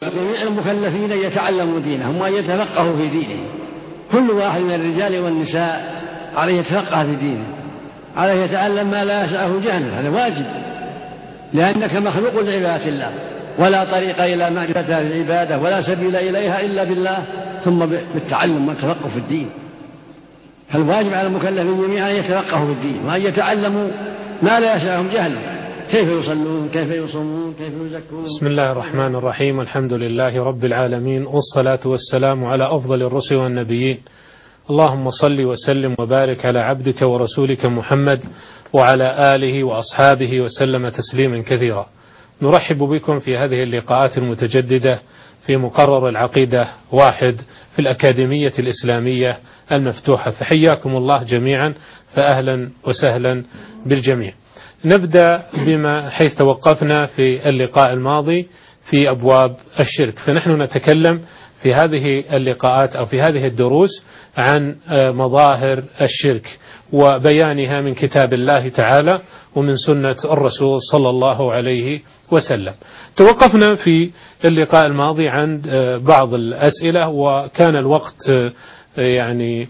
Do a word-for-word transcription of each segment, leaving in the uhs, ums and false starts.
جميع المكلفين أن يتعلموا دينهم وأن يتفقهوا في دينهم. كل واحد من الرجال والنساء عليه يتفقه في دينه، عليه يتعلم ما لا يسعه جهله، هذا واجب، لأنك مخلوق لعبادة الله، ولا طريق إلى معرفة هذه العبادة ولا سبيل إليها إلا بالله ثم بالتعلم والتفقه في الدين. فالواجب على المكلفين جميعا أن يتفقهوا في الدين وأن يتعلموا ما لا يسعهم جهله، كيف يصلون، كيف يصومون، كيف يزكون. بسم الله الرحمن الرحيم، الحمد لله رب العالمين، والصلاة والسلام على أفضل الرسل والنبيين. اللهم صل وسلم وبارك على عبدك ورسولك محمد وعلى آله وأصحابه وسلم تسليما كثيرا. نرحب بكم في هذه اللقاءات المتجددة في مقرر العقيدة واحد في الأكاديمية الإسلامية المفتوحة، فحياكم الله جميعا، فأهلا وسهلا بالجميع. نبدأ بما حيث توقفنا في اللقاء الماضي في أبواب الشرك، فنحن نتكلم في هذه اللقاءات أو في هذه الدروس عن مظاهر الشرك وبيانها من كتاب الله تعالى ومن سنة الرسول صلى الله عليه وسلم. توقفنا في اللقاء الماضي عن بعض الأسئلة، وكان الوقت يعني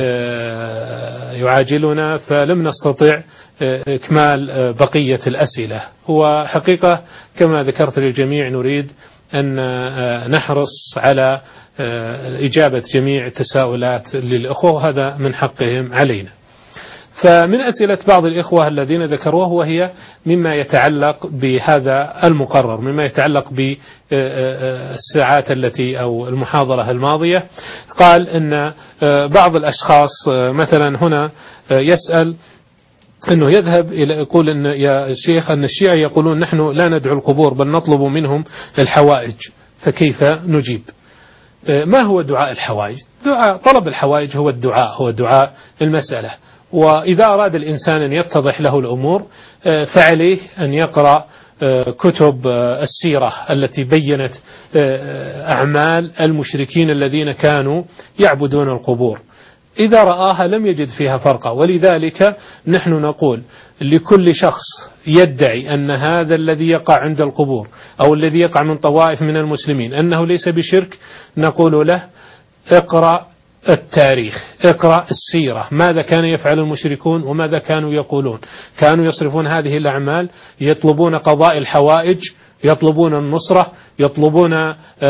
يعاجلنا فلم نستطع إكمال بقية الأسئلة. وحقيقة كما ذكرت للجميع نريد أن نحرص على إجابة جميع التساؤلات للأخوة، هذا من حقهم علينا. فمن أسئلة بعض الإخوة الذين ذكروه وهي مما يتعلق بهذا المقرر، مما يتعلق بالساعات التي أو المحاضرة الماضية، قال أن بعض الأشخاص مثلا هنا يسأل أنه يذهب إلى يقول أن يا شيخ أن الشيعة يقولون نحن لا ندعو القبور بل نطلب منهم الحوائج، فكيف نجيب؟ ما هو دعاء الحوائج؟ دعاء طلب الحوائج هو الدعاء، هو دعاء المسألة. وإذا أراد الإنسان أن يتضح له الأمور فعليه أن يقرأ كتب السيرة التي بينت أعمال المشركين الذين كانوا يعبدون القبور. إذا رآها لم يجد فيها فرقا، ولذلك نحن نقول لكل شخص يدعي أن هذا الذي يقع عند القبور أو الذي يقع من طوائف من المسلمين أنه ليس بشرك، نقول له اقرأ التاريخ، اقرأ السيرة، ماذا كان يفعل المشركون وماذا كانوا يقولون. كانوا يصرفون هذه الأعمال، يطلبون قضاء الحوائج، يطلبون النصرة، يطلبون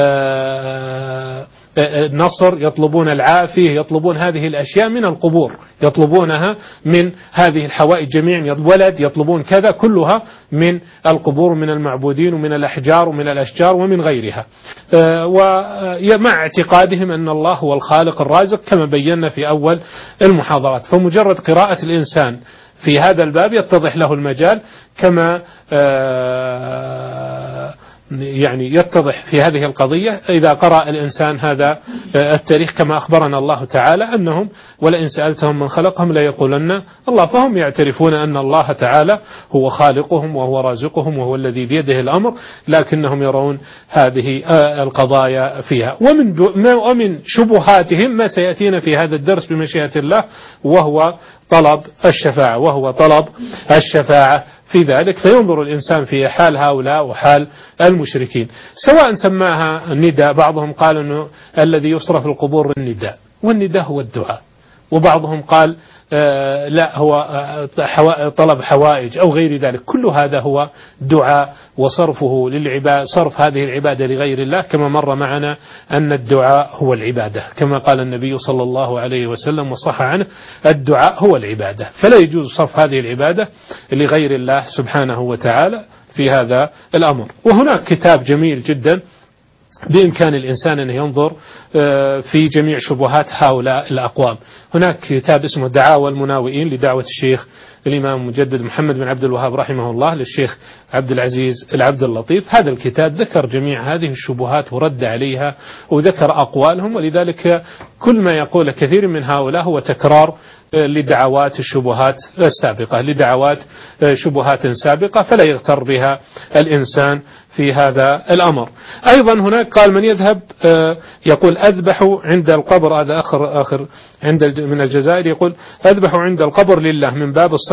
النصر، يطلبون العافية، يطلبون هذه الأشياء من القبور، يطلبونها من هذه الحوائج جميعا، ولد يطلبون كذا، كلها من القبور، من المعبودين ومن الأحجار ومن الأشجار ومن غيرها، ومع اعتقادهم أن الله هو الخالق الرازق كما بينا في أول المحاضرات. فمجرد قراءة الإنسان في هذا الباب يتضح له المجال، كما يعني يتضح في هذه القضية إذا قرأ الإنسان هذا التاريخ كما أخبرنا الله تعالى أنهم ولئن سألتهم من خلقهم لا يقولن الله، فهم يعترفون أن الله تعالى هو خالقهم وهو رازقهم وهو الذي بيده الأمر، لكنهم يرون هذه القضايا فيها. ومن ومن شبهاتهم ما سيأتينا في هذا الدرس بمشيئة الله، وهو طلب الشفاعة، وهو طلب الشفاعة في ذلك. فينظر الإنسان في حال هؤلاء وحال المشركين، سواء سماها النداء، بعضهم قال أنه الذي يصرف القبور النداء، والنداء هو الدعاء، وبعضهم قال آه لا هو آه طلب حوائج أو غير ذلك، كل هذا هو دعاء وصرفه للعباد، صرف هذه العبادة لغير الله، كما مر معنا أن الدعاء هو العبادة كما قال النبي صلى الله عليه وسلم وصح عنه الدعاء هو العبادة، فلا يجوز صرف هذه العبادة لغير الله سبحانه وتعالى في هذا الأمر. وهناك كتاب جميل جدا بإمكان الإنسان أن ينظر في جميع شبهات هؤلاء الأقوام. هناك كتاب اسمه دعاوى المناوئين لدعوة الشيخ الإمام المجدد محمد بن عبد الوهاب رحمه الله للشيخ عبد العزيز العبد اللطيف. هذا الكتاب ذكر جميع هذه الشبهات ورد عليها وذكر أقوالهم، ولذلك كل ما يقول كثير من هؤلاء هو تكرار لدعوات الشبهات السابقة، لدعوات شبهات سابقة، فلا يغتر بها الإنسان في هذا الأمر. أيضا هناك قال من يذهب يقول أذبح عند القبر، هذا آخر آخر عند من الجزائر، يقول أذبح عند القبر لله من باب الصلة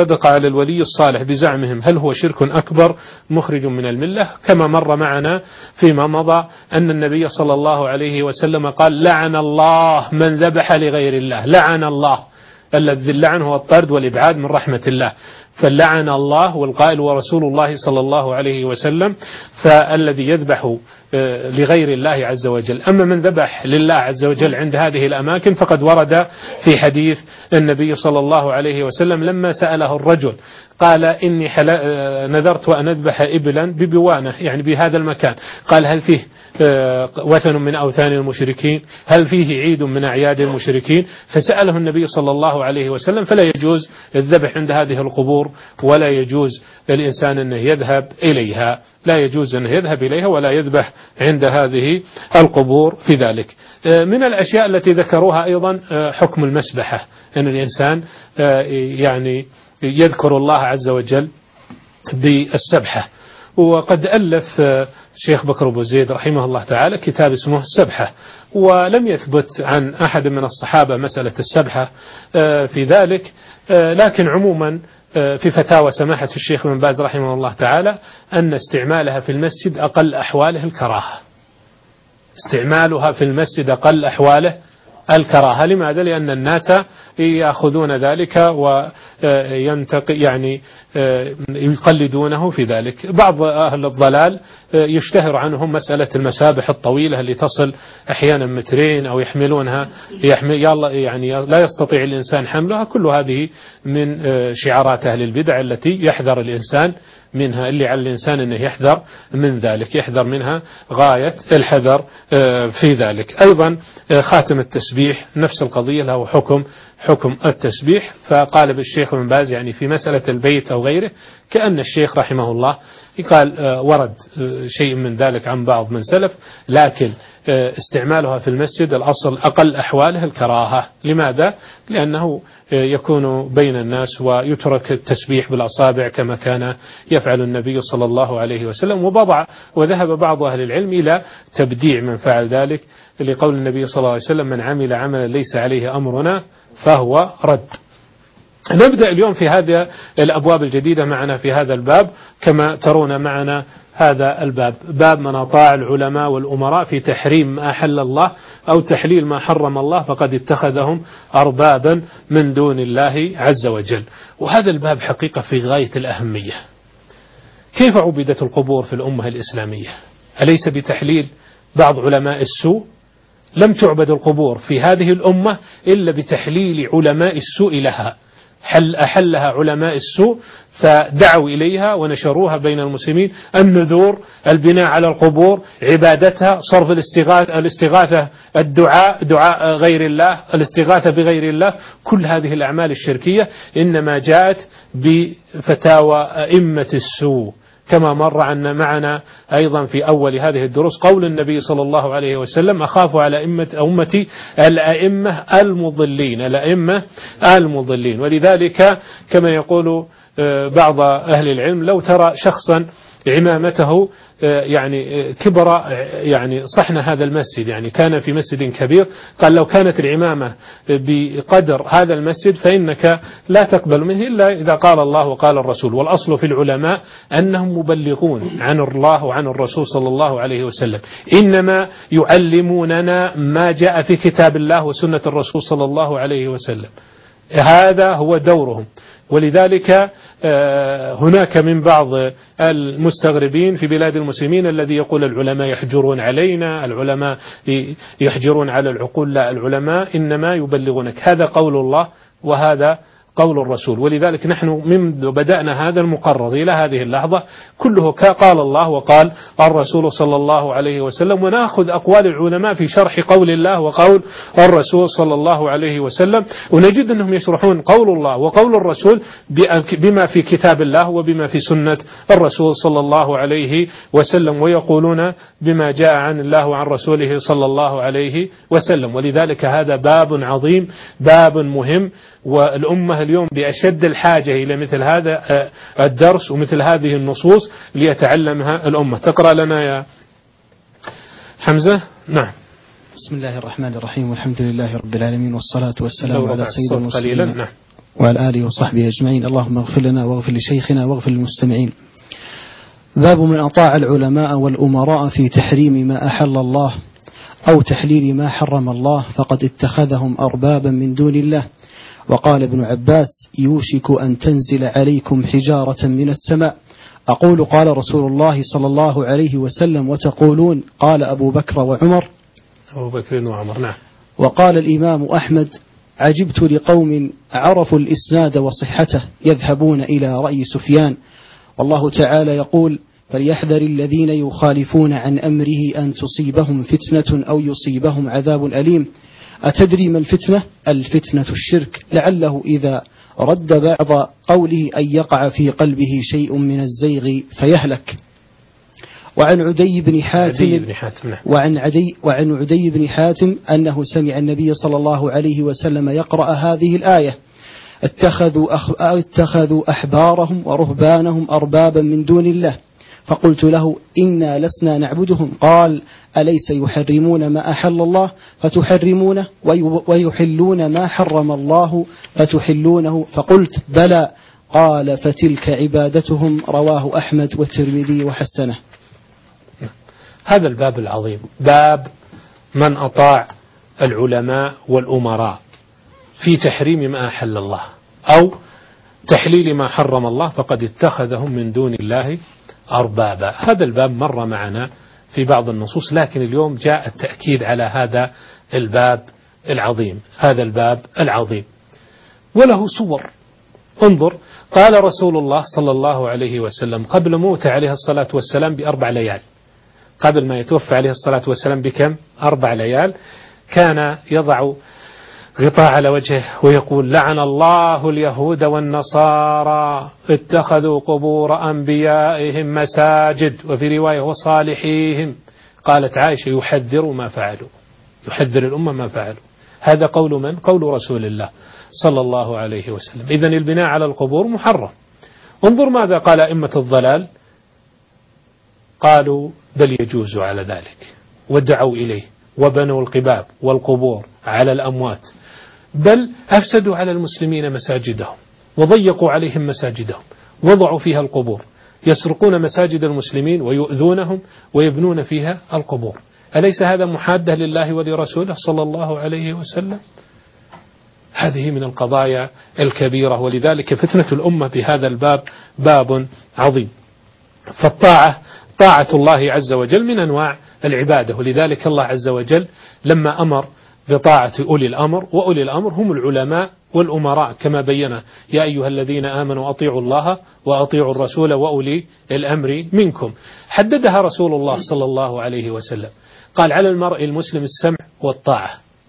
الصدقة على الولي الصالح بزعمهم هل هو شرك أكبر مخرج من الملة؟ كما مر معنا فيما مضى أن النبي صلى الله عليه وسلم قال لعن الله من ذبح لغير الله، لعن الله، الذي اللعن هو الطرد والإبعاد من رحمة الله، فلعن الله والقائل ورسول الله صلى الله عليه وسلم، فالذي يذبح لغير الله عز وجل. أما من ذبح لله عز وجل عند هذه الأماكن فقد ورد في حديث النبي صلى الله عليه وسلم لما سأله الرجل قال إني نذرت أن أذبح إبلا ببوانة يعني بهذا المكان، قال هل فيه وثن من أوثان المشركين؟ هل فيه عيد من أعياد المشركين؟ فسأله النبي صلى الله عليه وسلم، فلا يجوز الذبح عند هذه القبور ولا يجوز الإنسان أنه يذهب إليها، لا يجوز أنه يذهب إليها ولا يذبح عند هذه القبور في ذلك. من الأشياء التي ذكروها أيضا حكم المسبحة، أن الإنسان يعني يذكر الله عز وجل بالسبحة. وقد ألف الشيخ بكر أبو زيد رحمه الله تعالى كتاب اسمه السبحة، ولم يثبت عن أحد من الصحابة مسألة السبحة في ذلك، لكن عموما في فتاوى سماحة الشيخ بن باز رحمه الله تعالى أن استعمالها في المسجد أقل أحواله الكراهة، استعمالها في المسجد أقل أحواله الكراهة. لماذا؟ لأن الناس يأخذون ذلك وينتق يعني يقلدونه في ذلك. بعض أهل الضلال يشتهر عنهم مسألة المسابح الطويلة اللي تصل أحيانا مترين أو يحملونها يحمل يعني لا يستطيع الإنسان حملها، كل هذه من شعارات أهل البدع التي يحذر الإنسان منها، اللي على الإنسان أنه يحذر من ذلك، يحذر منها غاية الحذر في ذلك. أيضا خاتم التسبيح نفس القضية له حكم حكم التسبيح. فقال بالشيخ بن باز يعني في مسألة البيت أو غيره كأن الشيخ رحمه الله قال ورد شيء من ذلك عن بعض من سلف، لكن استعمالها في المسجد الأصل أقل أحواله الكراهة. لماذا؟ لأنه يكون بين الناس ويترك التسبيح بالأصابع كما كان يفعل النبي صلى الله عليه وسلم. وبضع وذهب بعض أهل العلم إلى تبديع من فعل ذلك لقول النبي صلى الله عليه وسلم من عمل عملا ليس عليه أمرنا فهو رد. نبدأ اليوم في هذه الأبواب الجديدة معنا في هذا الباب. كما ترون معنا هذا الباب باب من أطاع العلماء والأمراء في تحريم ما أحل الله أو تحليل ما حرم الله فقد اتخذهم أربابا من دون الله عز وجل. وهذا الباب حقيقة في غاية الأهمية. كيف عبدت القبور في الأمة الإسلامية؟ أليس بتحليل بعض علماء السوء؟ لم تعبد القبور في هذه الأمة إلا بتحليل علماء السوء لها، حل أحلها علماء السوء فدعوا إليها ونشروها بين المسلمين، النذور، البناء على القبور، عبادتها، صرف الاستغاثة, الاستغاثة الدعاء دعاء غير الله، الاستغاثة بغير الله، كل هذه الأعمال الشركية إنما جاءت بفتاوى أئمة السوء. كما مر عنا معنا أيضا في أول هذه الدروس قول النبي صلى الله عليه وسلم أخاف على أمة أمتي الأئمة المضلين، الأئمة المضلين. ولذلك كما يقول بعض أهل العلم لو ترى شخصا عمامته يعني كبر يعني صحن هذا المسجد، يعني كان في مسجد كبير، قال لو كانت العمامة بقدر هذا المسجد فإنك لا تقبل منه إلا إذا قال الله وقال الرسول. والأصل في العلماء أنهم مبلغون عن الله وعن الرسول صلى الله عليه وسلم، إنما يعلموننا ما جاء في كتاب الله وسنة الرسول صلى الله عليه وسلم، هذا هو دورهم. ولذلك هناك من بعض المستغربين في بلاد المسلمين الذي يقول العلماء يحجرون علينا، العلماء يحجرون على العقول. لا، العلماء إنما يبلغونك، هذا قول الله وهذا قول الرسول. ولذلك نحن منذ بدأنا هذا المقرر إلى هذه اللحظة كله قال الله وقال الرسول صلى الله عليه وسلم، ونأخذ أقوال العلماء في شرح قول الله وقول الرسول صلى الله عليه وسلم، ونجد أنهم يشرحون قول الله وقول الرسول بما في كتاب الله وبما في سنة الرسول صلى الله عليه وسلم، ويقولون بما جاء عن الله وعن رسوله صلى الله عليه وسلم. ولذلك هذا باب عظيم، باب مهم، والأمة اليوم بأشد الحاجة إلى مثل هذا الدرس ومثل هذه النصوص ليتعلمها الأمة. تقرأ لنا يا حمزة؟ نعم. بسم الله الرحمن الرحيم، والحمد لله رب العالمين، والصلاة والسلام على سيد المرسلين. نعم. وعلى آله وصحبه أجمعين. اللهم اغفر لنا واغفر لشيخنا واغفر للمستمعين. باب من أطاع العلماء والأمراء في تحريم ما أحل الله أو تحليل ما حرم الله فقد اتخذهم أربابا من دون الله. وقال ابن عباس: يوشك أن تنزل عليكم حجارة من السماء. أقول قال رسول الله صلى الله عليه وسلم وتقولون قال أبو بكر وعمر. أبو بكر وعمر، نعم. وقال الإمام أحمد: عجبت لقوم عرفوا الإسناد وصحته يذهبون إلى رأي سفيان. والله تعالى يقول: فليحذر الذين يخالفون عن أمره أن تصيبهم فتنة أو يصيبهم عذاب أليم. أتدري ما الفتنة؟ الفتنة الشرك، لعله إذا رد بعض قوله أن يقع في قلبه شيء من الزيغ فيهلك. وعن عدي بن حاتم وعن عدي وعن عدي بن حاتم أنه سمع النبي صلى الله عليه وسلم يقرأ هذه الآية: اتخذوا, أخ... اتخذوا أحبارهم ورهبانهم أربابا من دون الله. فقلت له: إنا لسنا نعبدهم. قال: أليس يحرمون ما أحل الله فتحرمونه ويحلون ما حرم الله فتحلونه؟ فقلت: بلى. قال: فتلك عبادتهم. رواه أحمد والترمذي وحسنه. هذا الباب العظيم، باب من أطاع العلماء والأمراء في تحريم ما أحل الله أو تحليل ما حرم الله فقد اتخذهم من دون الله أربابا. هذا الباب مر معنا في بعض النصوص، لكن اليوم جاء التأكيد على هذا الباب العظيم. هذا الباب العظيم وله صور. انظر، قال رسول الله صلى الله عليه وسلم قبل موته عليه الصلاة والسلام بأربع ليال، قبل ما يتوفى عليه الصلاة والسلام بكم؟ أربع ليال. كان يضع غطاء على وجهه ويقول: لعن الله اليهود والنصارى اتخذوا قبور أنبيائهم مساجد، وفي رواية وصالحيهم. قالت عائشة: يحذر ما فعلوا، يحذر الأمة ما فعلوا. هذا قول من؟ قول رسول الله صلى الله عليه وسلم. إذن البناء على القبور محرم. انظر ماذا قال أئمة الضلال، قالوا: بل يجوز على ذلك، ودعوا إليه وبنوا القباب والقبور على الأموات، بل أفسدوا على المسلمين مساجدهم وضيقوا عليهم مساجدهم، وضعوا فيها القبور، يسرقون مساجد المسلمين ويؤذونهم ويبنون فيها القبور. أليس هذا محادة لله ولرسوله صلى الله عليه وسلم؟ هذه من القضايا الكبيرة، ولذلك فتنة الأمة بهذا الباب باب عظيم. فالطاعة طاعة الله عز وجل من أنواع العبادة، ولذلك الله عز وجل لما أمر بطاعة أولي الأمر، وأولي الأمر هم العلماء والأمراء كما بينا: يا أيها الذين آمنوا أطيعوا الله وأطيعوا الرسول وأولي الأمر منكم. حددها رسول الله صلى الله عليه وسلم، قال: على المرء المسلم السمع والطاعة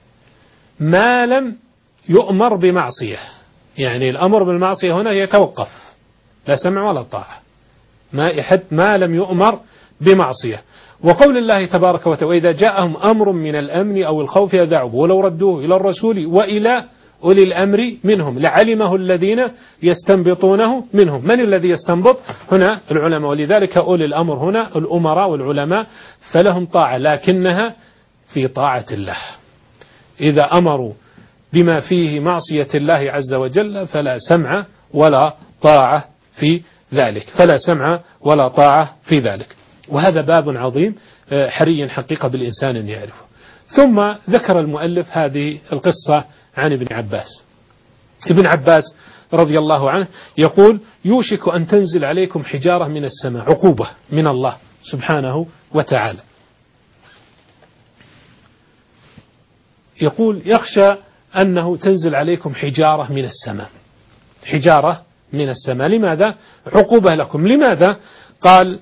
ما لم يؤمر بمعصية. يعني الأمر بالمعصية هنا يتوقف، لا سمع ولا طاعة، ما يحد ما لم يؤمر بمعصية. وقول الله تبارك وتعالى: وإذا جاءهم أمر من الأمن أو الخوف أذاعوا ولو ردوه إلى الرسول وإلى أولي الأمر منهم لعلمه الذين يستنبطونه منهم. من الذي يستنبط هنا؟ العلماء. ولذلك أولي الأمر هنا الأمراء والعلماء، فلهم طاعة لكنها في طاعة الله. إذا أمروا بما فيه معصية الله عز وجل فلا سمع ولا طاعة في ذلك، فلا سمع ولا طاعة في ذلك. وهذا باب عظيم حري حقيقة بالإنسان أن يعرفه. ثم ذكر المؤلف هذه القصة عن ابن عباس. ابن عباس رضي الله عنه يقول: يوشك أن تنزل عليكم حجارة من السماء، عقوبة من الله سبحانه وتعالى. يقول: يخشى أنه تنزل عليكم حجارة من السماء، حجارة من السماء. لماذا؟ عقوبة لكم. لماذا؟ قال: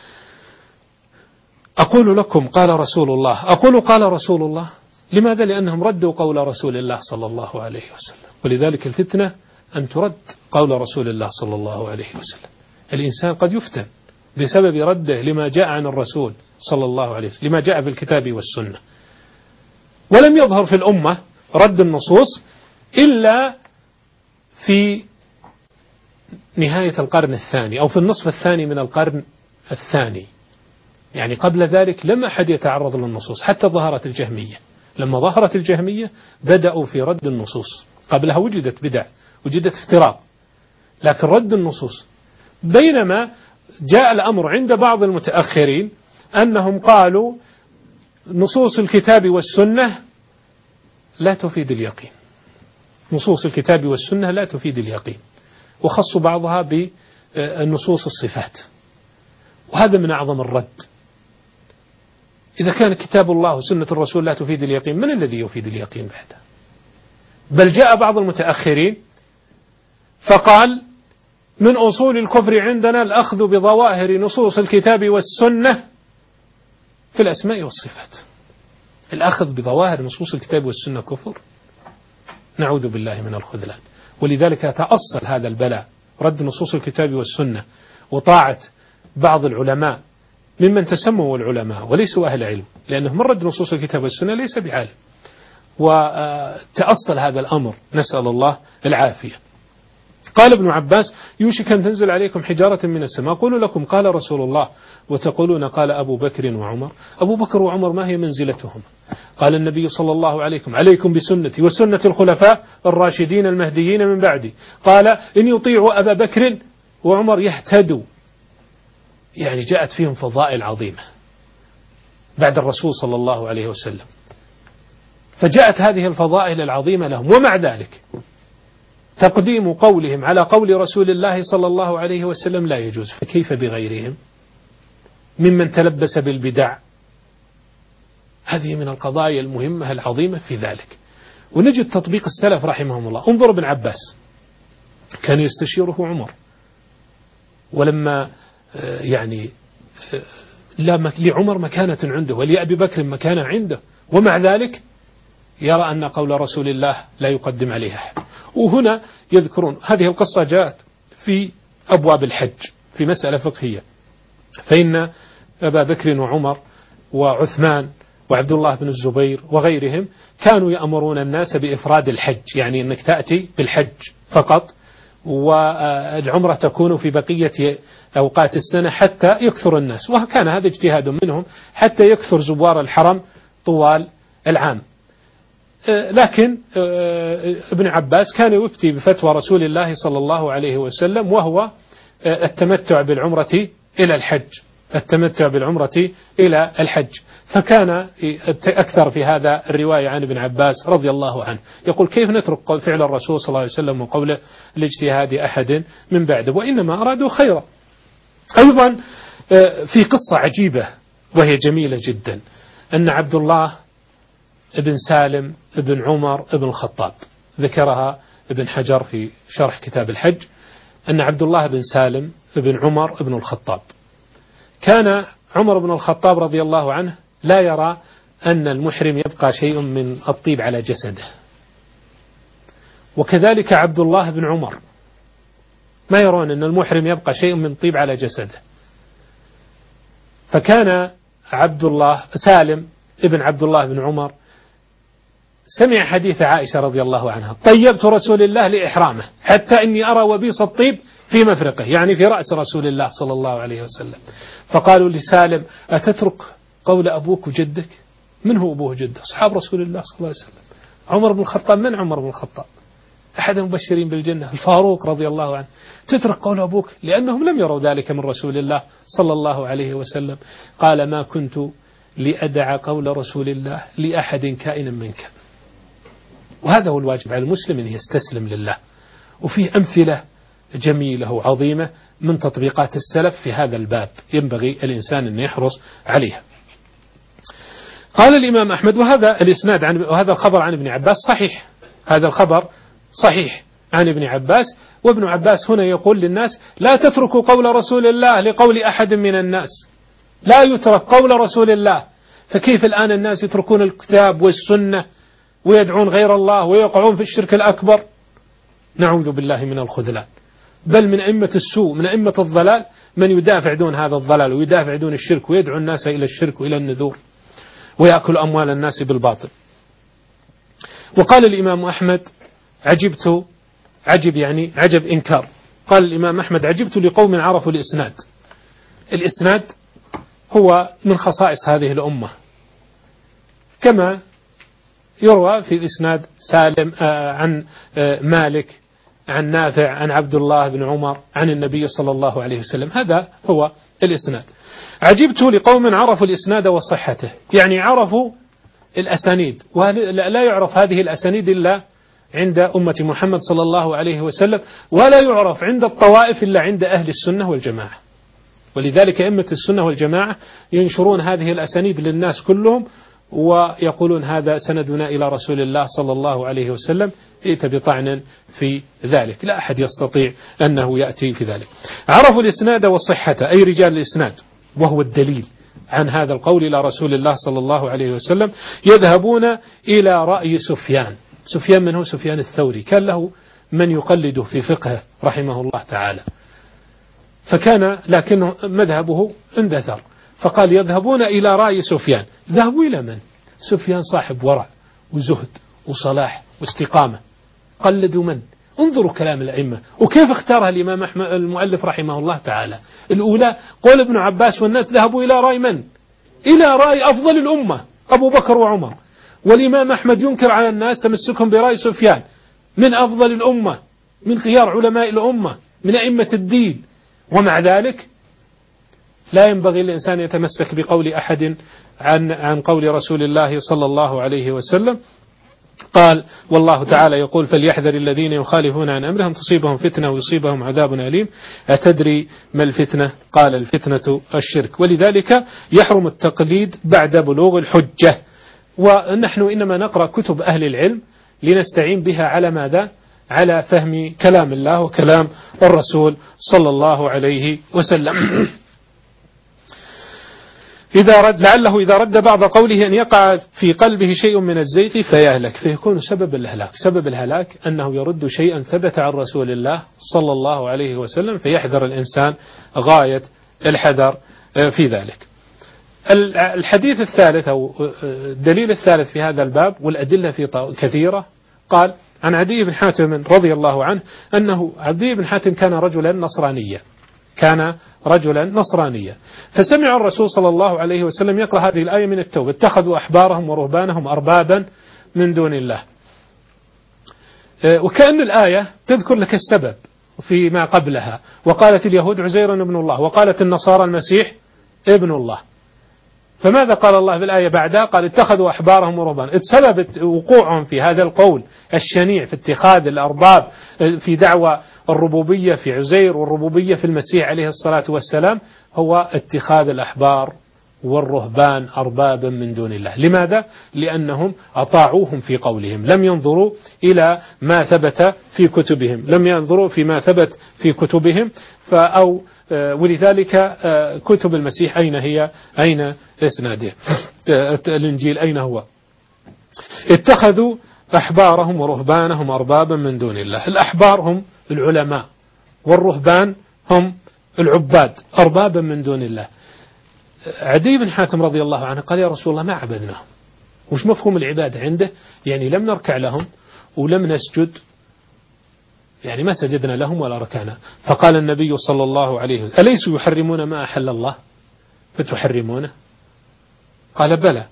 أقول لكم قال رسول الله، أقول قال رسول الله. لماذا؟ لأنهم ردوا قول رسول الله صلى الله عليه وسلم. ولذلك الفتنة أن ترد قول رسول الله صلى الله عليه وسلم. الإنسان قد يفتن بسبب رده لما جاء عن الرسول صلى الله عليه وسلم، لما جاء في الكتاب والسنة. ولم يظهر في الأمة رد النصوص إلا في نهاية القرن الثاني أو في النصف الثاني من القرن الثاني. يعني قبل ذلك لم أحد يتعرض للنصوص، حتى ظهرت الجهمية. لما ظهرت الجهمية بدأوا في رد النصوص. قبلها وجدت بدع وجدت افتراق، لكن رد النصوص. بينما جاء الأمر عند بعض المتأخرين أنهم قالوا نصوص الكتاب والسنة لا تفيد اليقين، نصوص الكتاب والسنة لا تفيد اليقين، وخصوا بعضها بنصوص الصفات، وهذا من أعظم الرد. إذا كان كتاب الله وسنة الرسول لا تفيد اليقين، من الذي يفيد اليقين بعدها؟ بل جاء بعض المتأخرين فقال من أصول الكفر عندنا الأخذ بظواهر نصوص الكتاب والسنة في الأسماء والصفات. الأخذ بظواهر نصوص الكتاب والسنة كفر، نعوذ بالله من الخذلان. ولذلك تأصل هذا البلاء، رد نصوص الكتاب والسنة وطاعة بعض العلماء ممن تسموا العلماء وليسوا أهل علم، لأنه من رد نصوص الكتاب والسنة ليس بعالم، وتأصل هذا الأمر، نسأل الله العافية. قال ابن عباس يوشك أن تنزل عليكم حجارة من السماء، أقول لكم قال رسول الله وتقولون قال أبو بكر وعمر. أبو بكر وعمر ما هي منزلتهم؟ قال النبي صلى الله عليه وسلم عليكم بسنتي وسنة الخلفاء الراشدين المهديين من بعدي. قال إن يطيعوا أبا بكر وعمر يهتدوا، يعني جاءت فيهم فضائل عظيمة بعد الرسول صلى الله عليه وسلم، فجاءت هذه الفضائل العظيمة لهم، ومع ذلك تقديم قولهم على قول رسول الله صلى الله عليه وسلم لا يجوز، فكيف بغيرهم ممن تلبس بالبدع؟ هذه من القضايا المهمة العظيمة في ذلك. ونجد تطبيق السلف رحمهم الله. انظر ابن عباس كان يستشيره عمر، ولما يعني لا لعمر مكانة عنده ولأبي بكر مكانة عنده، ومع ذلك يرى أن قول رسول الله لا يقدم عليه أحد. وهنا يذكرون هذه القصة جاءت في أبواب الحج في مسألة فقهية، فإن أبا بكر وعمر وعثمان وعبد الله بن الزبير وغيرهم كانوا يأمرون الناس بإفراد الحج، يعني أنك تأتي بالحج فقط، والعمرة تكون في بقية أوقات السنة حتى يكثر الناس، وكان هذا اجتهاد منهم حتى يكثر زوار الحرم طوال العام. لكن ابن عباس كان يفتي بفتوى رسول الله صلى الله عليه وسلم، وهو التمتع بالعمرة إلى الحج، التمتع بالعمرة إلى الحج. فكان أكثر في هذا الرواية عن ابن عباس رضي الله عنه، يقول كيف نترك فعل الرسول صلى الله عليه وسلم وقوله لاجتهاد أحد من بعده، وإنما أرادوا خيرا. أيضا في قصة عجيبة وهي جميلة جدا، أن عبد الله ابن سالم ابن عمر ابن الخطاب، ذكرها ابن حجر في شرح كتاب الحج، أن عبد الله بن سالم ابن عمر ابن الخطاب كان عمر بن الخطاب رضي الله عنه لا يرى أن المحرم يبقى شيء من الطيب على جسده، وكذلك عبد الله بن عمر ما يرون أن المحرم يبقى شيء من طيب على جسده. فكان عبد الله سالم ابن عبد الله بن عمر سمع حديث عائشة رضي الله عنها طيبت رسول الله لإحرامه حتى إني أرى وبيص الطيب في مفرقه، يعني في رأس رسول الله صلى الله عليه وسلم. فقالوا لسالم أتترك قول أبوك وجدك؟ من هو أبوه جده؟ أصحاب رسول الله صلى الله عليه وسلم. عمر بن الخطاب، من عمر بن الخطاب؟ أحد المبشرين بالجنة، الفاروق رضي الله عنه. تترك قول أبوك؟ لأنهم لم يروا ذلك من رسول الله صلى الله عليه وسلم. قال ما كنت لأدع قول رسول الله لأحد كائنا من كان. وهذا هو الواجب على المسلم أن يستسلم لله. وفيه أمثلة جميلة وعظيمة من تطبيقات السلف في هذا الباب ينبغي الإنسان أن يحرص عليها. قال الإمام أحمد وهذا الإسناد عن وهذا الخبر عن ابن عباس صحيح، هذا الخبر صحيح عن ابن عباس. وابن عباس هنا يقول للناس لا تتركوا قول رسول الله لقول أحد من الناس، لا يترك قول رسول الله. فكيف الآن الناس يتركون الكتاب والسنة ويدعون غير الله ويقعون في الشرك الأكبر؟ نعوذ بالله من الخذلان. بل من أئمة السوء من أئمة الضلال من يدافع دون هذا الضلال ويدافع دون الشرك ويدعو الناس إلى الشرك وإلى النذور ويأكل أموال الناس بالباطل. وقال الإمام أحمد عجبت عجب يعني عجب إنكار. قال الإمام أحمد عجبت لقوم عرفوا الإسناد. الإسناد هو من خصائص هذه الأمة، كما يروى في الإسناد سالم عن مالك عن نافع عن عبد الله بن عمر عن النبي صلى الله عليه وسلم. هذا هو الإسناد. عجبت لقوم عرفوا الإسناد وصحته، يعني عرفوا الأسانيد، ولا يعرف هذه الأسانيد إلا عند أمة محمد صلى الله عليه وسلم، ولا يعرف عند الطوائف إلا عند أهل السنة والجماعة. ولذلك أئمة السنة والجماعة ينشرون هذه الأسانيد للناس كلهم، ويقولون هذا سندنا إلى رسول الله صلى الله عليه وسلم، ائت بطعن في ذلك، لا أحد يستطيع أنه يأتي في ذلك. عرفوا الإسناد والصحة، أي رجال الإسناد، وهو الدليل عن هذا القول إلى رسول الله صلى الله عليه وسلم. يذهبون إلى رأي سفيان. سفيان من هو؟ سفيان الثوري، كان له من يقلده في فقهه رحمه الله تعالى، فكان لكن مذهبه اندثر، فقال يذهبون إلى رأي سفيان. ذهبوا إلى من؟ سفيان صاحب ورع وزهد وصلاح واستقامة. قلدوا من؟ انظروا كلام الأئمة وكيف اختارها الإمام أحمد المؤلف رحمه الله تعالى. الأولى قول ابن عباس والناس ذهبوا إلى رأي من؟ إلى رأي أفضل الأمة أبو بكر وعمر. والإمام أحمد ينكر على الناس تمسكهم برأي سفيان من أفضل الأمة، من خيار علماء الأمة، من أئمة الدين. ومع ذلك لا ينبغي الإنسان يتمسك بقول أحد عن عن قول رسول الله صلى الله عليه وسلم. قال والله تعالى يقول فليحذر الذين يخالفون عن أمرهم تصيبهم فتنة ويصيبهم عذاب أليم. أتدري ما الفتنة؟ قال الفتنة الشرك. ولذلك يحرم التقليد بعد بلوغ الحجة. ونحن إنما نقرأ كتب أهل العلم لنستعين بها على ماذا؟ على فهم كلام الله وكلام الرسول صلى الله عليه وسلم. إذا رد لعله إذا رد بعض قوله أن يقع في قلبه شيء من الزيغ فيهلك، فيكون سبب الهلاك. سبب الهلاك أنه يرد شيئا ثبت عن رسول الله صلى الله عليه وسلم، فيحذر الإنسان غاية الحذر في ذلك. الحديث الثالث أو الدليل الثالث في هذا الباب، والأدلة في كثيرة، قال عن عدي بن حاتم رضي الله عنه أنه عدي بن حاتم كان رجلا نصرانيا كان رجلا نصرانيا فسمع الرسول صلى الله عليه وسلم يقرأ هذه الآية من التوبة: اتخذوا أحبارهم ورهبانهم أربابا من دون الله. وكأن الآية تذكر لك السبب فيما قبلها، وقالت اليهود عزير ابن الله، وقالت النصارى المسيح ابن الله. فماذا قال الله في الآية بعدها؟ قال اتخذوا أحبارهم ورهبانهم. سبب وقوعهم في هذا القول الشنيع في اتخاذ الأرباب في دعوى الربوبية في عزير والربوبية في المسيح عليه الصلاة والسلام هو اتخاذ الأحبار والرهبان أربابا من دون الله. لماذا؟ لأنهم أطاعوهم في قولهم، لم ينظروا إلى ما ثبت في كتبهم، لم ينظروا فيما ثبت في كتبهم. فأو ولذلك كتب المسيح أين هي؟ أين إسنادها؟ الإنجيل أين هو؟ اتخذوا أحبارهم ورهبانهم أربابا من دون الله. الأحبار هم العلماء، والرهبان هم العباد، أربابا من دون الله. عدي بن حاتم رضي الله عنه قال يا رسول الله ما عبدناهم. وش مفهوم العبادة عنده؟ يعني لم نركع لهم ولم نسجد، يعني ما سجدنا لهم ولا ركعنا. فقال النبي صلى الله عليه وسلم أليسوا يحرمون ما أحل الله فتحرمونه؟ قال بلى.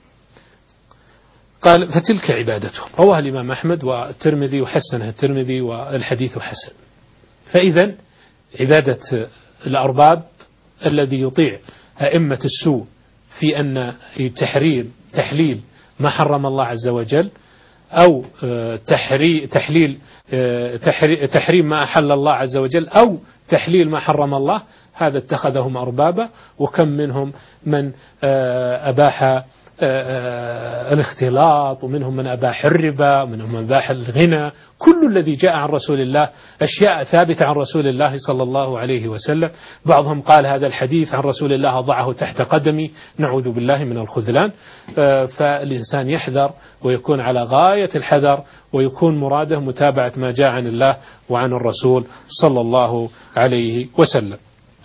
قال فتلك عبادتهم. رواه الإمام أحمد والترمذي وحسنه الترمذي والحديث حسن. فإذا عبادة الأرباب الذي يطيع أئمة السوء في أن تحرير تحليل ما حرم الله عز وجل، أو تحرير تحليل تحريم ما أحل الله عز وجل، أو تحليل ما حرم الله، هذا اتخذهم أربابا. وكم منهم من أباح الاختلاط، ومنهم من أباح الربا، ومنهم من أباح الغنى. كل الذي جاء عن رسول الله أشياء ثابتة عن رسول الله صلى الله عليه وسلم. بعضهم قال هذا الحديث عن رسول الله ضعه تحت قدمي، نعوذ بالله من الخذلان. فالإنسان يحذر ويكون على غاية الحذر، ويكون مراده متابعة ما جاء عن الله وعن الرسول صلى الله عليه وسلم.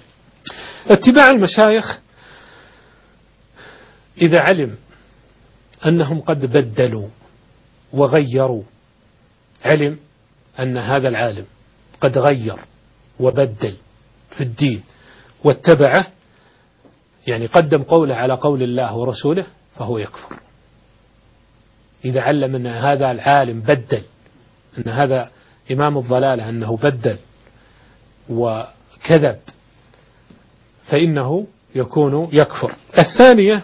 اتباع المشايخ إذا علم أنهم قد بدلوا وغيروا، علم أن هذا العالم قد غير وبدل في الدين واتبعه، يعني قدم قوله على قول الله ورسوله، فهو يكفر. إذا علم أن هذا العالم بدل، أن هذا إمام الضلالة أنه بدل وكذب فإنه يكون يكفر. الثانية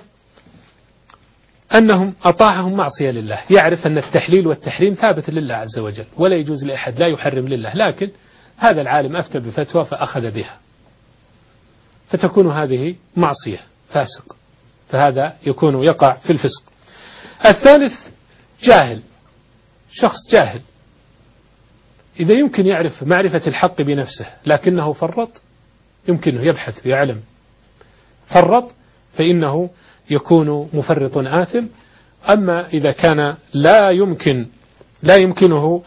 أنهم أطاعهم معصية لله، يعرف أن التحليل والتحريم ثابت لله عز وجل ولا يجوز لأحد، لا يحرم لله، لكن هذا العالم أفتى بفتوى فأخذ بها، فتكون هذه معصية، فاسق، فهذا يكون يقع في الفسق. الثالث جاهل، شخص جاهل إذا يمكن يعرف معرفة الحق بنفسه لكنه فرط، يمكنه يبحث ويعلم، فرط فإنه يكون مفرط آثم. أما إذا كان لا يمكن لا يمكنه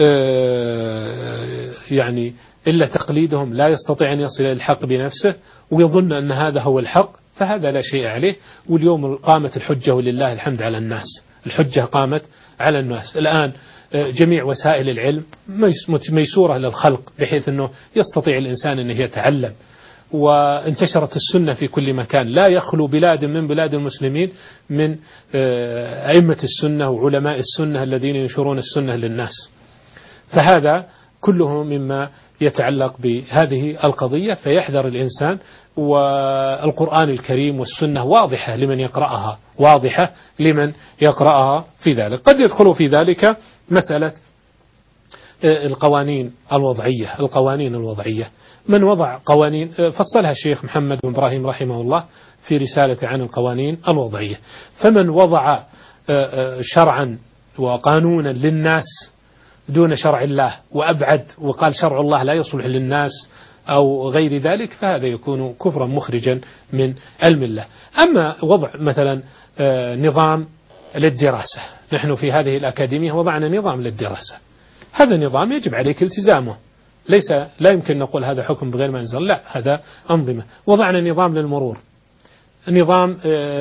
يعني إلا تقليدهم، لا يستطيع أن يصل إلى الحق بنفسه ويظن أن هذا هو الحق، فهذا لا شيء عليه. واليوم قامت الحجة ولله الحمد على الناس، الحجة قامت على الناس الآن. جميع وسائل العلم ميسورة للخلق بحيث أنه يستطيع الإنسان أنه يتعلم، وانتشرت السنة في كل مكان، لا يخلو بلاد من بلاد المسلمين من أئمة السنة وعلماء السنة الذين ينشرون السنة للناس. فهذا كله مما يتعلق بهذه القضية، فيحذر الإنسان. والقرآن الكريم والسنة واضحة لمن يقرأها، واضحة لمن يقرأها في ذلك. قد يدخل في ذلك مسألة القوانين الوضعية. القوانين الوضعية من وضع قوانين فصلها الشيخ محمد بن إبراهيم رحمه الله في رسالة عن القوانين الوضعية. فمن وضع شرعا وقانونا للناس دون شرع الله وأبعد وقال شرع الله لا يصلح للناس أو غير ذلك، فهذا يكون كفرا مخرجا من الملة. أما وضع مثلا نظام للدراسة، نحن في هذه الأكاديمية وضعنا نظام للدراسة، هذا النظام يجب عليك التزامه، ليس لا يمكن نقول هذا حكم بغير ما أنزل، لا، هذا أنظمة. وضعنا نظام للمرور، نظام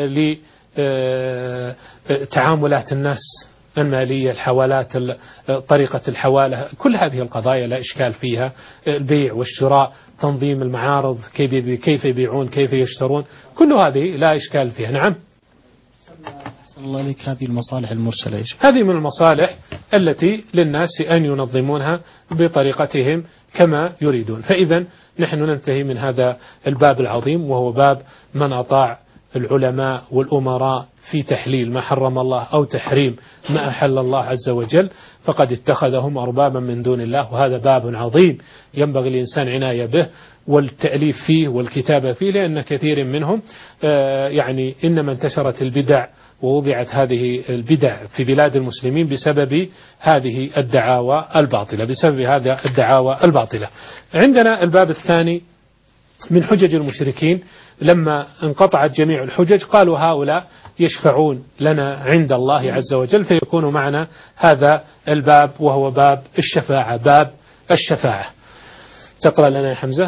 لتعاملات الناس المالية، الحوالات، طريقة الحوالة، كل هذه القضايا لا إشكال فيها، البيع والشراء، تنظيم المعارض، كيف يبيعون كيف يشترون، كل هذه لا إشكال فيها. نعم. الله لك هذه المصالح المرسلة إيش؟ هذه من المصالح التي للناس أن ينظمونها بطريقتهم كما يريدون. فإذا نحن ننتهي من هذا الباب العظيم، وهو باب من أطاع العلماء والأمراء في تحليل ما حرم الله أو تحريم ما أحل الله عز وجل فقد اتخذهم أربابا من دون الله. وهذا باب عظيم ينبغي الإنسان عناية به والتأليف فيه والكتابة فيه، لأن كثير منهم يعني إنما انتشرت البدع ووضعت هذه البدع في بلاد المسلمين بسبب هذه الدعاوى الباطلة، بسبب هذه الدعاوى الباطلة. عندنا الباب الثاني من حجج المشركين، لما انقطعت جميع الحجج قالوا هؤلاء يشفعون لنا عند الله عز وجل، فيكون معنا هذا الباب وهو باب الشفاعة، باب الشفاعة. تقرأ لنا يا حمزة.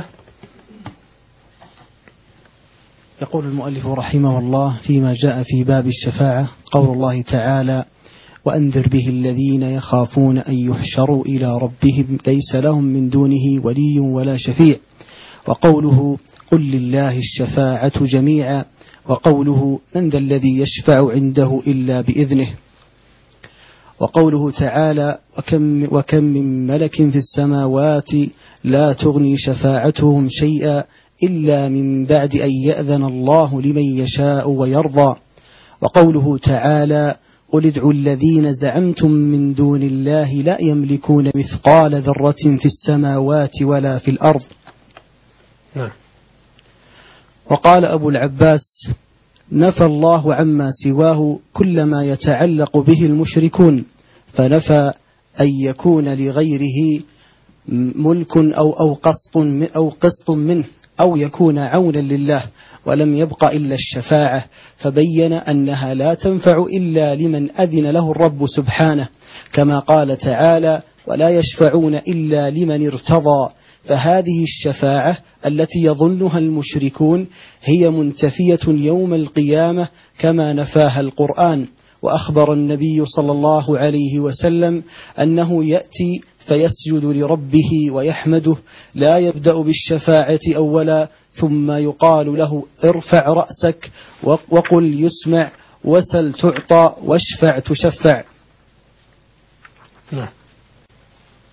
يقول المؤلف رحمه الله فيما جاء في باب الشفاعة قول الله تعالى: وأنذر به الذين يخافون أن يحشروا إلى ربهم ليس لهم من دونه ولي ولا شفيع. وقوله: قل لله الشفاعة جميعا. وقوله: من ذا الذي يشفع عنده إلا بإذنه. وقوله تعالى: وكم, وكم من ملك في السماوات لا تغني شفاعتهم شيئا إلا من بعد أن يأذن الله لمن يشاء ويرضى. وقوله تعالى: قل ادعوا الذين زعمتم من دون الله لا يملكون مثقال ذرة في السماوات ولا في الأرض. نعم. وقال أبو العباس: نفى الله عما سواه كل ما يتعلق به المشركون، فنفى أن يكون لغيره ملك أو, أو, قسط أو قسط منه أو يكون عونا لله، ولم يبق إلا الشفاعة، فبين أنها لا تنفع إلا لمن أذن له الرب سبحانه، كما قال تعالى: ولا يشفعون إلا لمن ارتضى. فهذه الشفاعة التي يظنها المشركون هي منتفية يوم القيامة كما نفاها القرآن. وأخبر النبي صلى الله عليه وسلم أنه يأتي فيسجد لربه ويحمده، لا يبدأ بالشفاعة أولا، ثم يقال له: ارفع رأسك وقل يسمع، وسل تعطى، واشفع تشفع. نعم.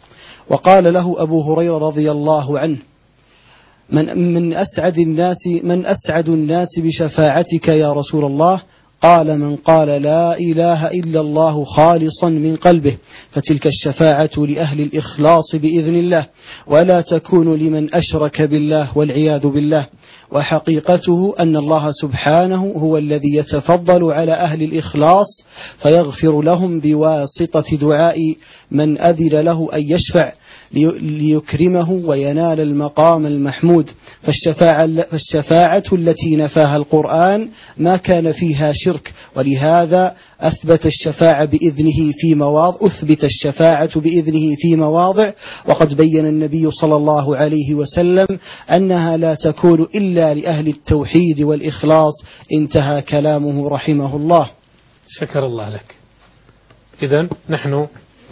وقال له أبو هريرة رضي الله عنه: من, من أسعد الناس من أسعد الناس بشفاعتك يا رسول الله؟ قال: من قال لا إله إلا الله خالصا من قلبه، فتلك الشفاعة لأهل الإخلاص بإذن الله، ولا تكون لمن أشرك بالله والعياذ بالله. وحقيقته أن الله سبحانه هو الذي يتفضل على أهل الإخلاص فيغفر لهم بواسطة دعاء من أذن له أن يشفع ليكرمه وينال المقام المحمود. فالشفاعة, فالشفاعة التي نفاها القرآن ما كان فيها شرك، ولهذا أثبت الشفاعة بإذنه في مواضع أثبت الشفاعة بإذنه في مواضع وقد بين النبي صلى الله عليه وسلم أنها لا تكون إلا لأهل التوحيد والإخلاص. انتهى كلامه رحمه الله. شكر الله لك. إذن نحن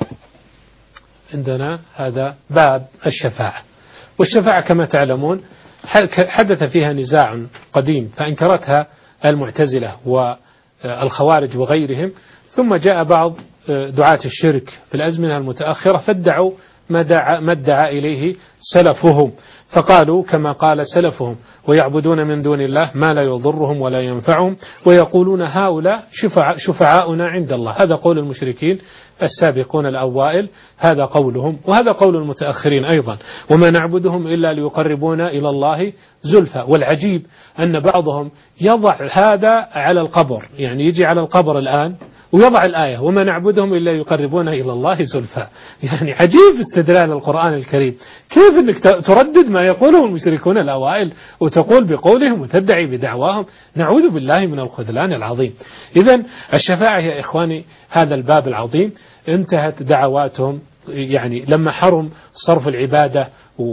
عندنا هذا باب الشفاعة، والشفاعة كما تعلمون حدث فيها نزاع قديم فأنكرتها المعتزلة والخوارج وغيرهم، ثم جاء بعض دعاة الشرك في الأزمنة المتأخرة فادعوا ما دعا, ما ادعى إليه سلفهم، فقالوا كما قال سلفهم: ويعبدون من دون الله ما لا يضرهم ولا ينفعهم ويقولون هؤلاء شفع شفعاؤنا عند الله. هذا قول المشركين السابقون الأوائل، هذا قولهم، وهذا قول المتأخرين أيضا: وما نعبدهم إلا ليقربونا إلى الله زلفى. والعجيب أن بعضهم يضع هذا على القبر، يعني يجي على القبر الآن ويضع الآية: وما نعبدهم إلا يقربونا إلى الله زلفى. يعني عجيب استدلال القرآن الكريم، كيف أنك تردد ما يقوله المشركون الأوائل وتقول بقولهم وتدعي بدعواهم؟ نعوذ بالله من الخذلان العظيم. إذن الشفاعة يا إخواني هذا الباب العظيم انتهت دعواتهم، يعني لما حرم صرف العبادة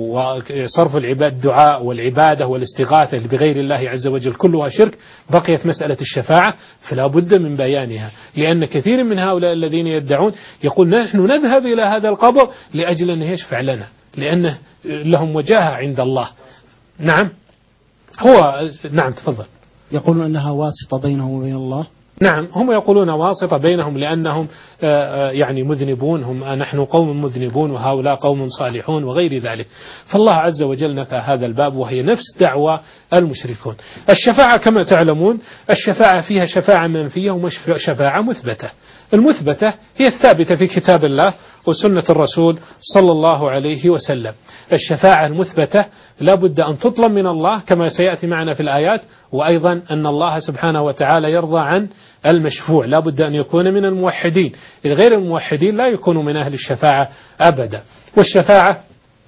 وصرف العبادة الدعاء والعبادة والاستغاثة بغير الله عز وجل كلها شرك، بقيت مسألة الشفاعة فلا بد من بيانها، لأن كثير من هؤلاء الذين يدعون يقول نحن نذهب إلى هذا القبر لأجل أنه يشفع لنا لأنه لهم وجاهة عند الله. نعم هو نعم تفضل. يقولون أنها واسطة بينهم وبين الله. نعم هم يقولون واسطة بينهم لأنهم يعني مذنبون، هم نحن قوم مذنبون وهؤلاء قوم صالحون وغير ذلك. فالله عز وجل نفى هذا الباب، وهي نفس دعوة المشركون. الشفاعة كما تعلمون الشفاعة فيها شفاعة منفية وشفاعة مثبتة. المثبتة هي الثابتة في كتاب الله وسنة الرسول صلى الله عليه وسلم. الشفاعة المثبتة لا بد أن تطلب من الله كما سيأتي معنا في الآيات، وأيضا أن الله سبحانه وتعالى يرضى عن المشفوع، لا بد أن يكون من الموحدين، غير الموحدين لا يكونوا من أهل الشفاعة أبدا. والشفاعة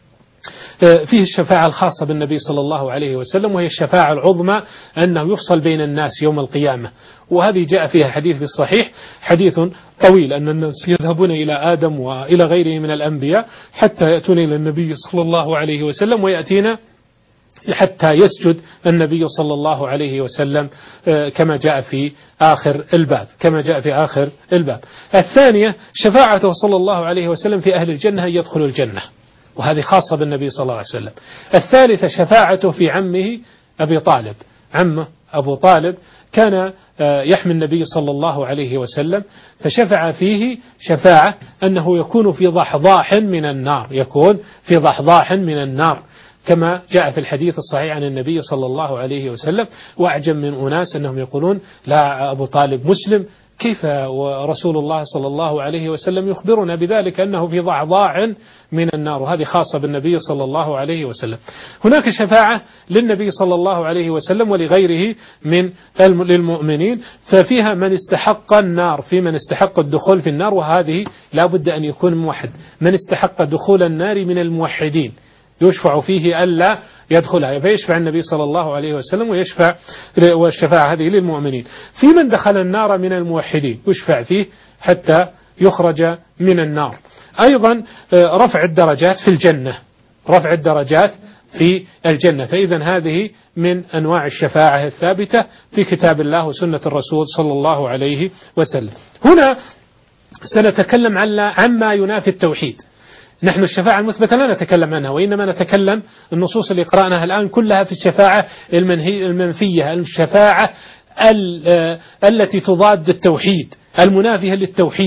فيه الشفاعة الخاصة بالنبي صلى الله عليه وسلم، وهي الشفاعة العظمى أنه يفصل بين الناس يوم القيامة، وهذه جاء فيها حديث في الصحيح، حديث طويل، أن الناس يذهبون إلى آدم وإلى غيره من الأنبياء حتى يأتون إلى النبي صلى الله عليه وسلم ويأتينا حتى يسجد النبي صلى الله عليه وسلم كما جاء في آخر الباب كما جاء في آخر الباب. الثانية شفاعته صلى الله عليه وسلم في أهل الجنة أن يدخلوا الجنة، وهذه خاصة بالنبي صلى الله عليه وسلم. الثالثة شفاعته في عمه أبي طالب، عمه أبو طالب كان يحمي النبي صلى الله عليه وسلم، فشفع فيه شفاعة أنه يكون في ضحضاح من النار، يكون في ضحضاح من النار كما جاء في الحديث الصحيح عن النبي صلى الله عليه وسلم. وأعجب من أناس أنهم يقولون لا أبو طالب مسلم، كيف ورسول الله صلى الله عليه وسلم يخبرنا بذلك أنه في ضحضاح من النار، وهذه خاصة بالنبي صلى الله عليه وسلم. هناك شفاعة للنبي صلى الله عليه وسلم ولغيره من للمؤمنين، ففيها من استحق النار، في من استحق الدخول في النار، وهذه لا بد أن يكون موحد. من استحق دخول النار من الموحدين يشفع فيه ألا يدخلها، فيشفع النبي صلى الله عليه وسلم ويشفع، والشفاعة هذه للمؤمنين. في من دخل النار من الموحدين يشفع فيه حتى يخرج من النار. أيضا رفع الدرجات في الجنة، رفع الدرجات في الجنة. فإذا هذه من أنواع الشفاعة الثابتة في كتاب الله وسنة الرسول صلى الله عليه وسلم. هنا سنتكلم عما ينافي التوحيد. نحن الشفاعة المثبتة لا نتكلم عنها، وإنما نتكلم النصوص اللي قرأناها الآن كلها في الشفاعة المنفية، الشفاعة التي تضاد التوحيد، المنافية للتوحيد،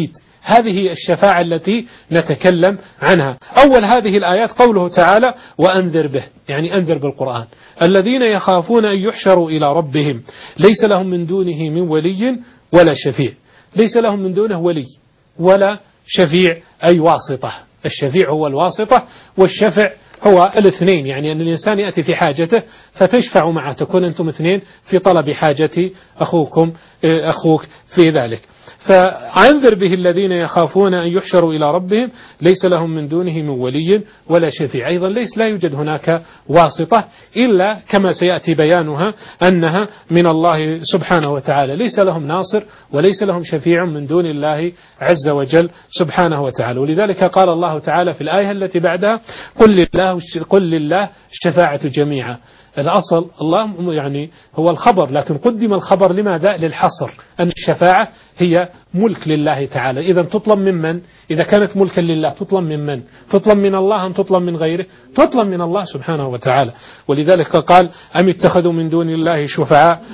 هذه الشفاعة التي نتكلم عنها. أول هذه الآيات قوله تعالى وأنذر به، يعني أنذر بالقرآن الذين يخافون أن يحشروا إلى ربهم ليس لهم من دونه من ولي ولا شفيع. ليس لهم من دونه ولي ولا شفيع أي واسطة. الشفيع هو الواسطة، والشفع هو الاثنين، يعني أن الإنسان يأتي في حاجته فتشفع معه، تكون أنتم اثنين في طلب حاجة أخوكم أخوك في ذلك. فأنذر به الذين يخافون أن يحشروا إلى ربهم ليس لهم من دونه من ولي ولا شفيع. أيضا ليس لا يوجد هناك واسطة إلا كما سيأتي بيانها أنها من الله سبحانه وتعالى. ليس لهم ناصر وليس لهم شفيع من دون الله عز وجل سبحانه وتعالى. ولذلك قال الله تعالى في الآية التي بعدها قل لله, قل لله الشفاعة جميعا. الأصل الله يعني هو الخبر، لكن قدم الخبر لماذا؟ للحصر، أن الشفاعة هي ملك لله تعالى. إذا تطلب ممن؟ إذا كانت ملكا لله تطلب ممن؟ تطلب من الله أم تطلب من غيره؟ تطلب من الله سبحانه وتعالى. ولذلك قال أم اتخذوا من دون الله شفعاء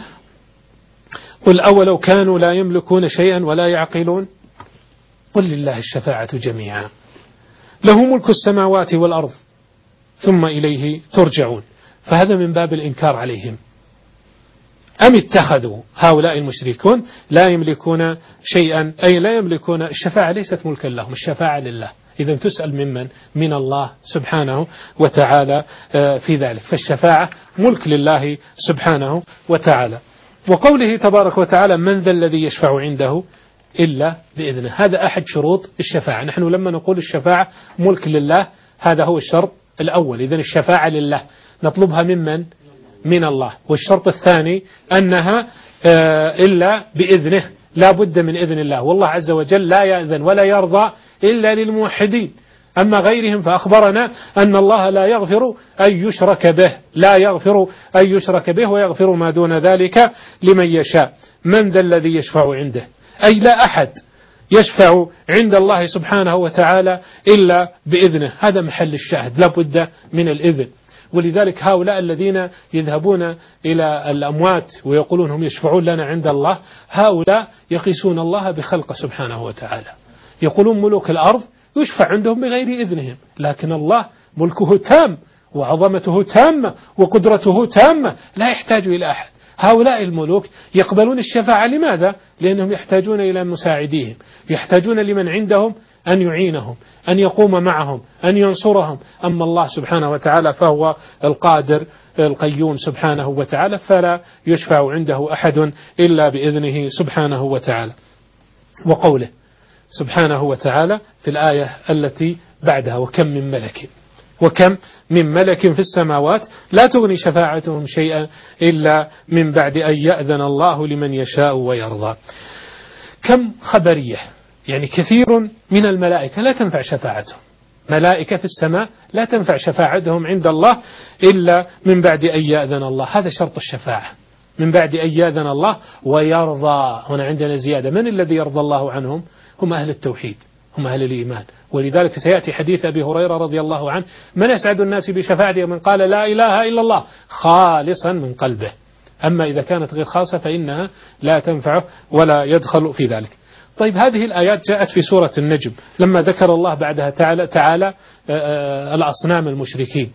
قل أولو كانوا لا يملكون شيئا ولا يعقلون قل لله الشفاعة جميعا له ملك السماوات والأرض ثم إليه ترجعون. فهذا من باب الإنكار عليهم. أم اتخذوا هؤلاء المشركون لا يملكون شيئا، أي لا يملكون الشفاعة، ليست ملكا لهم، الشفاعة لله. إذا تسأل ممن؟ من الله سبحانه وتعالى في ذلك. فالشفاعة ملك لله سبحانه وتعالى. وقوله تبارك وتعالى من ذا الذي يشفع عنده إلا بإذنه، هذا أحد شروط الشفاعة. نحن لما نقول الشفاعة ملك لله هذا هو الشرط الأول. إذن الشفاعة لله نطلبها ممن؟ من الله. والشرط الثاني أنها إلا بإذنه، لا بد من إذن الله، والله عز وجل لا يأذن ولا يرضى إلا للموحدين. أما غيرهم فأخبرنا أن الله لا يغفر أن يشرك به، لا يغفر أن يشرك به ويغفر ما دون ذلك لمن يشاء. من ذا الذي يشفع عنده، أي لا أحد يشفع عند الله سبحانه وتعالى إلا بإذنه. هذا محل الشاهد، لا بد من الإذن. ولذلك هؤلاء الذين يذهبون إلى الأموات ويقولون هم يشفعون لنا عند الله، هؤلاء يقيسون الله بخلقه سبحانه وتعالى. يقولون ملوك الأرض يشفع عندهم بغير إذنهم، لكن الله ملكه تام وعظمته تامة وقدرته تامة، لا يحتاج إلى أحد. هؤلاء الملوك يقبلون الشفاعة، لماذا؟ لأنهم يحتاجون إلى مساعديهم، يحتاجون لمن عندهم أن يعينهم، أن يقوم معهم، أن ينصرهم. أما الله سبحانه وتعالى فهو القادر القيوم سبحانه وتعالى، فلا يشفع عنده أحد إلا بإذنه سبحانه وتعالى. وقوله سبحانه وتعالى في الآية التي بعدها وكم من ملك وكم من ملك في السماوات لا تغني شفاعتهم شيئا إلا من بعد أن يأذن الله لمن يشاء ويرضى. كم خبرية، يعني كثير من الملائكة لا تنفع شفاعتهم، ملائكة في السماء لا تنفع شفاعتهم عند الله إلا من بعد أن يأذن الله. هذا شرط الشفاعة، من بعد أن يأذن الله ويرضى. هنا عندنا زيادة، من الذي يرضى الله عنهم؟ هم أهل التوحيد، هم أهل الإيمان. ولذلك سيأتي حديث أبي هريرة رضي الله عنه من أسعد الناس بشفاعته من قال لا إله إلا الله خالصا من قلبه. أما إذا كانت غير خاصة فإنها لا تنفعه ولا يدخل في ذلك. طيب هذه الآيات جاءت في سورة النجم لما ذكر الله بعدها تعالى, تعالى الأصنام المشركين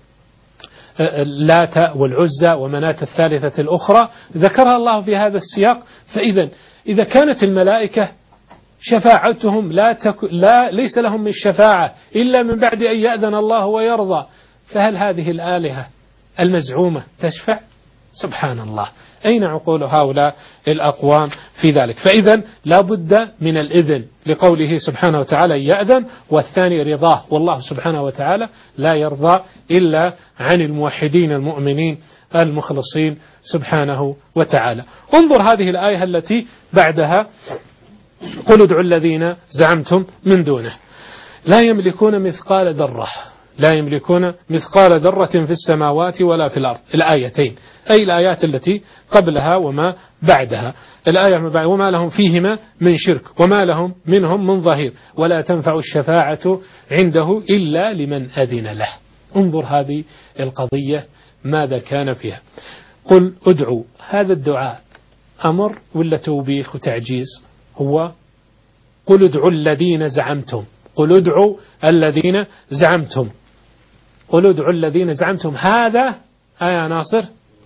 اللات والعزى ومناة الثالثة الأخرى، ذكرها الله في هذا السياق. فإذا إذا كانت الملائكة شفاعتهم لا, تك... لا ليس لهم من الشفاعة إلا من بعد أن يأذن الله ويرضى، فهل هذه الآلهة المزعومة تشفع؟ سبحان الله، أين عقول هؤلاء الأقوام في ذلك؟ فإذا لا بد من الإذن لقوله سبحانه وتعالى يأذن، والثاني رضاه، والله سبحانه وتعالى لا يرضى إلا عن الموحدين المؤمنين المخلصين سبحانه وتعالى. انظر هذه الآية التي بعدها قل ادعوا الذين زعمتم من دونه لا يملكون مثقال ذرة، لا يملكون مثقال ذرة في السماوات ولا في الأرض. الآيتين أي الآيات التي قبلها وما بعدها. الآية وما لهم فيهما من شرك وما لهم منهم من ظهير ولا تنفع الشفاعة عنده إلا لمن أذن له. انظر هذه القضية ماذا كان فيها. قل ادعوا، هذا الدعاء أمر ولا توبيخ وتعجيز؟ هو قل ادعوا الذين زعمتم قل ادعوا الذين زعمتم قل ادعوا الذين زعمتم هذا آية ناصر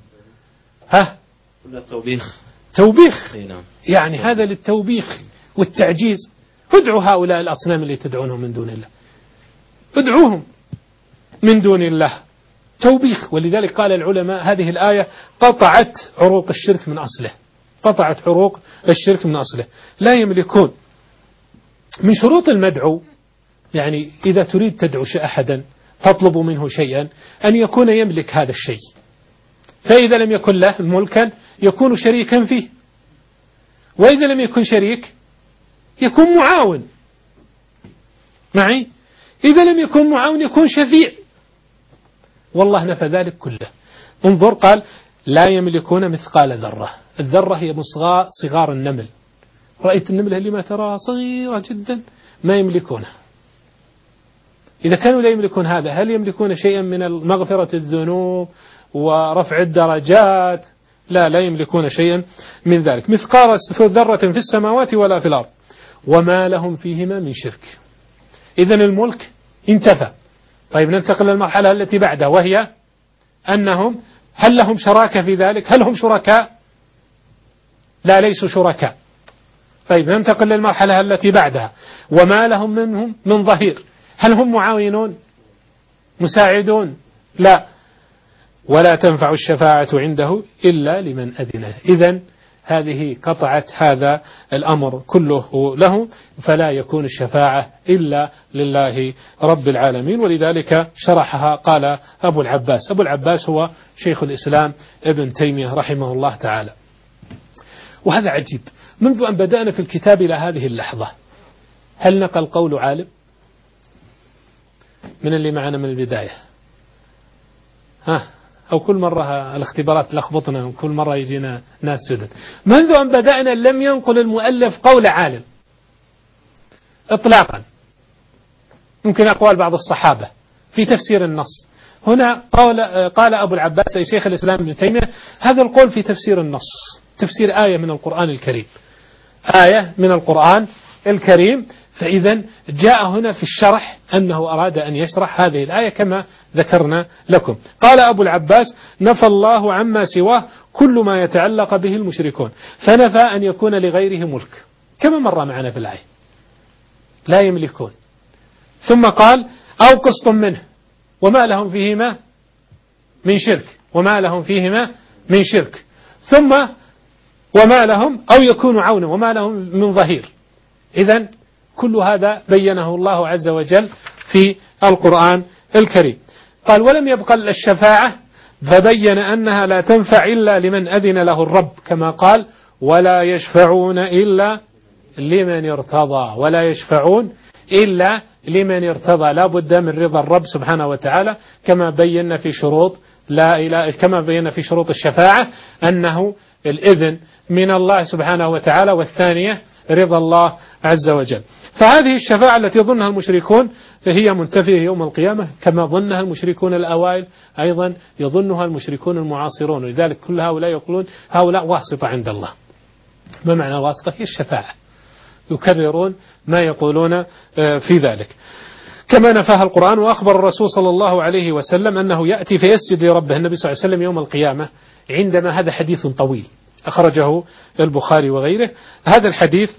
ها التوبيخ توبيخ يعني هذا للتوبيخ والتعجيز. ادعوا هؤلاء الأصنام اللي تدعونهم من دون الله ادعوهم من دون الله توبيخ. ولذلك قال العلماء هذه الآية قطعت عروق الشرك من أصله قطعت عروق الشرك من أصله. لا يملكون. من شروط المدعو يعني إذا تريد تدعو أحدا تطلب منه شيئا أن يكون يملك هذا الشيء، فإذا لم يكن له ملكا يكون شريكا فيه، وإذا لم يكن شريك يكون معاون معي، إذا لم يكن معاون يكون شفيع. والله نفى ذلك كله. انظر قال لا يملكون مثقال ذرة. الذرة هي مصغى صغار النمل. رأيت النملة اللي ما تراها صغيرة جدا ما يملكونها. إذا كانوا لا يملكون هذا هل يملكون شيئا من مغفرة الذنوب ورفع الدرجات؟ لا لا يملكون شيئا من ذلك. مثقال ذرة في السماوات ولا في الأرض وما لهم فيهما من شرك. إذن الملك انتفى. طيب ننتقل للمرحلة التي بعدها وهي أنهم هل لهم شراكة في ذلك؟ هل هم شركاء؟ لا ليسوا شركاء. طيب ننتقل للمرحلة التي بعدها وما لهم منهم من ظهير. هل هم معاونون مساعدون؟ لا. ولا تنفع الشفاعة عنده إلا لمن أذن. إذن هذه قطعت هذا الأمر كله له، فلا يكون الشفاعة إلا لله رب العالمين. ولذلك شرحها قال أبو العباس. أبو العباس هو شيخ الإسلام ابن تيمية رحمه الله تعالى. وهذا عجيب، منذ أن بدأنا في الكتاب إلى هذه اللحظة هل نقل قول عالم من اللي معنا من البداية؟ ها أو كل مرة الاختبارات لخبطنا وكل مرة يجينا ناس سدد. منذ أن بدأنا لم ينقل المؤلف قول عالم إطلاقا. ممكن أقوال بعض الصحابة في تفسير النص. هنا قال, قال أبو العباس أي شيخ الإسلام ابن تيمية هذا القول في تفسير النص، تفسير آية من القرآن الكريم، آية من القرآن الكريم. فإذا جاء هنا في الشرح أنه أراد أن يشرح هذه الآية كما ذكرنا لكم. قال أبو العباس نفى الله عما سواه كل ما يتعلق به المشركون، فنفى أن يكون لغيره ملك كما مر معنا في الآية لا يملكون. ثم قال أو قسط منه وما لهم فيهما من شرك وما لهم فيهما من شرك ثم وما لهم أو يكون عونا وما لهم من ظهير. إذن كل هذا بينه الله عز وجل في القرآن الكريم. قال ولم يبقى الشفاعة فبين أنها لا تنفع إلا لمن أذن له الرب كما قال ولا يشفعون إلا لمن ارتضى ولا يشفعون إلا لمن ارتضى. لا بد من رضا الرب سبحانه وتعالى كما بينا في شروط لا إله كما بينا في شروط الشفاعة أنه الإذن من الله سبحانه وتعالى، والثانية رضا الله عز وجل. فهذه الشفاعة التي ظنها المشركون هي منتفية يوم القيامة كما ظنها المشركون الأوائل أيضا يظنها المشركون المعاصرون. ولذلك كل هؤلاء يقولون هؤلاء واسطة عند الله. ما معنى الواسطة؟ هي الشفاعة. يكررون ما يقولون في ذلك كما نفاها القرآن. وأخبر الرسول صلى الله عليه وسلم أنه يأتي فيسجد لربه النبي صلى الله عليه وسلم يوم القيامة عندما هذا حديث طويل أخرجه البخاري وغيره. هذا الحديث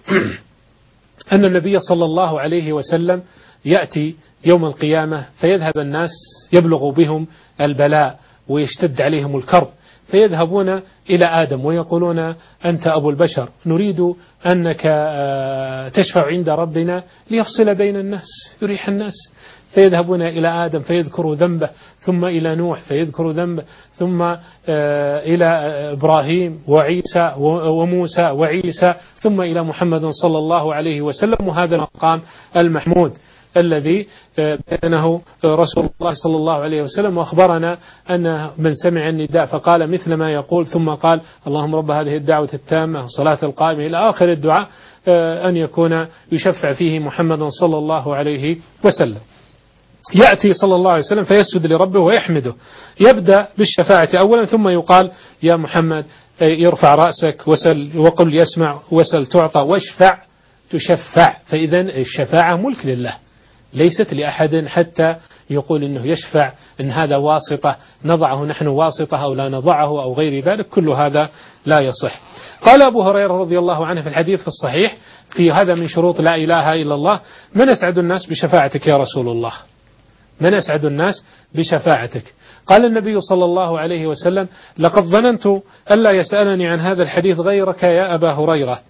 أن النبي صلى الله عليه وسلم يأتي يوم القيامة فيذهب الناس يبلغ بهم البلاء ويشتد عليهم الكرب فيذهبون إلى آدم ويقولون أنت أبو البشر نريد أنك تشفع عند ربنا ليفصل بين الناس يريح الناس. فيذهبون إلى آدم فيذكروا ذنبه ثم إلى نوح فيذكروا ذنبه ثم إلى إبراهيم وعيسى وموسى وعيسى ثم إلى محمد صلى الله عليه وسلم. وهذا المقام المحمود الذي بينه رسول الله صلى الله عليه وسلم. وأخبرنا أن من سمع النداء فقال مثل ما يقول ثم قال اللهم رب هذه الدعوة التامة والصلاة القائمة إلى آخر الدعاء أن يكون يشفع فيه محمد صلى الله عليه وسلم. يأتي صلى الله عليه وسلم فيسجد لربه ويحمده. يبدأ بالشفاعة أولا ثم يقال يا محمد يرفع رأسك وسل وقل يسمع وسل تعطى واشفع تشفع. فإذا الشفاعة ملك لله ليست لأحد حتى يقول إنه يشفع إن هذا واسطة نضعه نحن واسطة أو لا نضعه أو غير ذلك، كل هذا لا يصح. قال أبو هريرة رضي الله عنه في الحديث في الصحيح في هذا من شروط لا إله إلا الله: من أسعد الناس بشفاعتك يا رسول الله؟ من أسعد الناس بشفاعتك؟ قال النبي صلى الله عليه وسلم: لقد ظننت ألا يسألني عن هذا الحديث غيرك يا أبا هريرة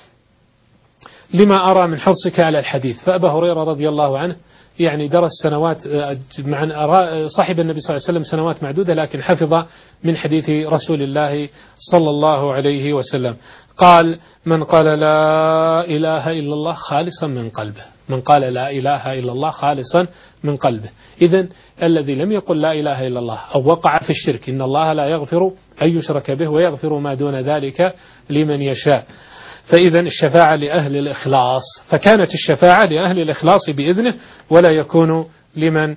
لما أرى من حرصك على الحديث. فأبا هريرة رضي الله عنه يعني درس سنوات مع صاحب النبي صلى الله عليه وسلم سنوات معدودة، لكن حفظ من حديث رسول الله صلى الله عليه وسلم. قال: من قال لا إله إلا الله خالصا من قلبه، من قال لا إله إلا الله خالصا من قلبه. إذن الذي لم يقل لا إله إلا الله أو وقع في الشرك، إن الله لا يغفر أن يشرك به ويغفر ما دون ذلك لمن يشاء. فإذا الشفاعة لأهل الإخلاص، فكانت الشفاعة لأهل الإخلاص بإذنه ولا يكون لمن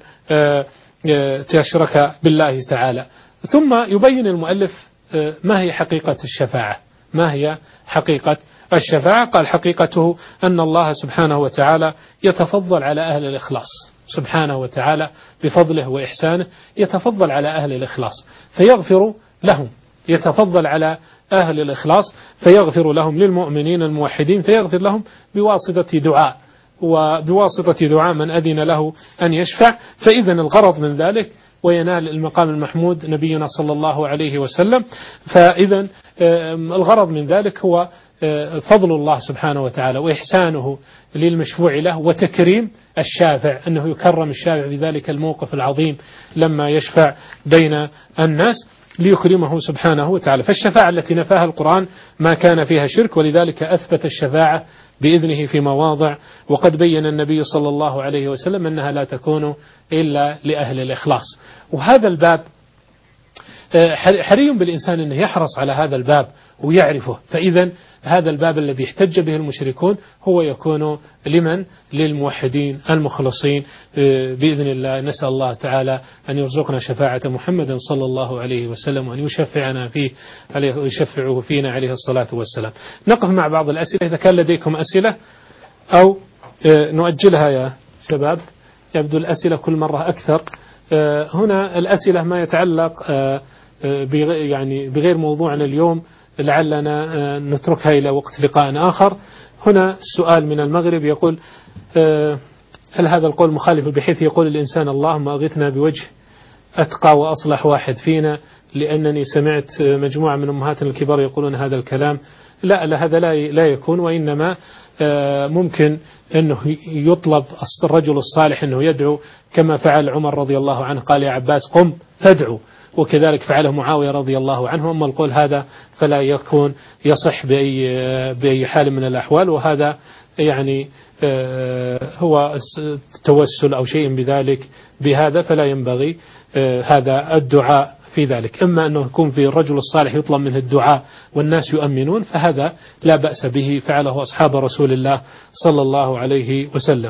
تشرك بالله تعالى. ثم يبين المؤلف ما هي حقيقة الشفاعة. ما هي حقيقة الشفاعة؟ قال: حقيقته أن الله سبحانه وتعالى يتفضل على أهل الإخلاص، سبحانه وتعالى بفضله وإحسانه يتفضل على أهل الإخلاص فيغفر لهم، يتفضل على أهل الإخلاص فيغفر لهم، للمؤمنين الموحدين فيغفر لهم بواسطة دعاء، وبواسطة دعاء من أذن له أن يشفع. فإذا الغرض من ذلك وينال المقام المحمود نبينا صلى الله عليه وسلم. فإذا الغرض من ذلك هو فضل الله سبحانه وتعالى وإحسانه للمشفوع له وتكريم الشافع، أنه يكرم الشافع بذلك الموقف العظيم لما يشفع بين الناس ليكرمه سبحانه وتعالى. فالشفاعة التي نفاها القرآن ما كان فيها شرك، ولذلك أثبت الشفاعة بإذنه في مواضع، وقد بين النبي صلى الله عليه وسلم أنها لا تكون إلا لأهل الإخلاص. وهذا الباب حري بالإنسان أنه يحرص على هذا الباب ويعرفه. فإذا هذا الباب الذي احتج به المشركون هو يكون لمن؟ للموحدين المخلصين بإذن الله. نسأل الله تعالى أن يرزقنا شفاعة محمد صلى الله عليه وسلم وأن يشفعنا فيه ويشفعه فينا عليه الصلاة والسلام. نقف مع بعض الأسئلة إذا كان لديكم أسئلة، أو نؤجلها يا شباب، يبدو الأسئلة كل مرة أكثر. هنا الأسئلة ما يتعلق يعني بغير موضوعنا اليوم، لعلنا نتركها إلى وقت لقاء آخر. هنا السؤال من المغرب يقول: هل هذا القول مخالف بحيث يقول الإنسان اللهم أغثنا بوجه أتقى وأصلح واحد فينا، لأنني سمعت مجموعة من أمهاتنا الكبار يقولون هذا الكلام؟ لا, لا هذا لا لا يكون، وإنما ممكن أنه يطلب الرجل الصالح أنه يدعو كما فعل عمر رضي الله عنه، قال: يا عباس قم فادعو، وكذلك فعله معاوية رضي الله عنه. أما القول هذا فلا يكون يصح بأي, بأي حال من الأحوال، وهذا يعني هو توسل أو شيء بذلك بهذا، فلا ينبغي هذا الدعاء في ذلك. أما أنه يكون في الرجل الصالح يطلب منه الدعاء والناس يؤمنون فهذا لا بأس به، فعله أصحاب رسول الله صلى الله عليه وسلم.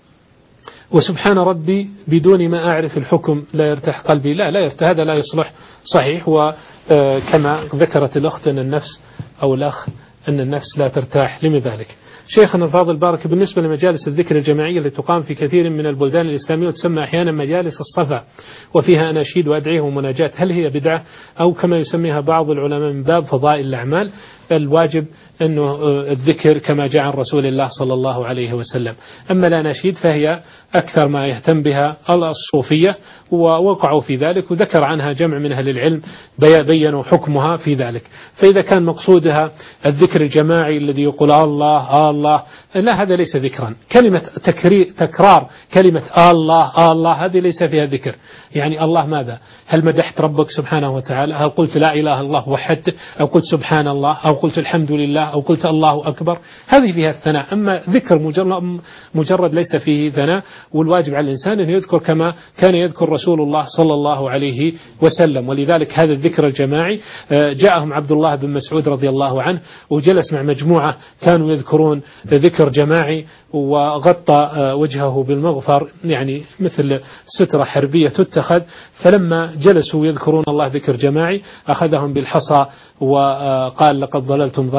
وسبحان ربي بدون ما أعرف الحكم لا يرتاح قلبي، لا لا يرتاح، هذا لا يصلح صحيح. وكما ذكرت الأخت أن النفس أو الأخ أن النفس لا ترتاح لذلك. شيخنا الفاضل بارك، بالنسبة لمجالس الذكر الجماعية التي تقام في كثير من البلدان الإسلامية وتسمى أحيانا مجالس الصفا وفيها أناشيد وأدعية ومناجات، هل هي بدعة أو كما يسميها بعض العلماء من باب فضائل الأعمال؟ الواجب أنه الذكر كما جاء عن رسول الله صلى الله عليه وسلم. أما الأناشيد فهي أكثر ما يهتم بها الصوفية ووقعوا في ذلك، وذكر عنها جمع من أهل العلم بيّنوا حكمها في ذلك. فإذا كان مقصودها الذكر الجماعي الذي يقول الله الله، لا هذا ليس ذكرا. كلمة تكرار كلمة الله الله هذه ليس فيها ذكر. يعني الله ماذا؟ هل مدحت ربك سبحانه وتعالى؟ هل قلت لا إله إلا الله وحدت؟ أو قلت سبحان الله؟ أو قلت الحمد لله؟ أو قلت الله أكبر؟ هذه فيها الثناء. أما ذكر مجرد, مجرد ليس فيه ثناء. والواجب على الإنسان أن يذكر كما كان يذكر رسول الله صلى الله عليه وسلم. ولذلك هذا الذكر الجماعي جاءهم عبد الله بن مسعود رضي الله عنه وجلس مع مجموعة كانوا يذكرون ذكر جماعي، وغطى وجهه بالمغفر يعني مثل سترة حربية تتخذ. فلما جلسوا يذكرون الله ذكر جماعي أخذهم بالحصى وقال: لقد ضللتم ضلالا بعيدا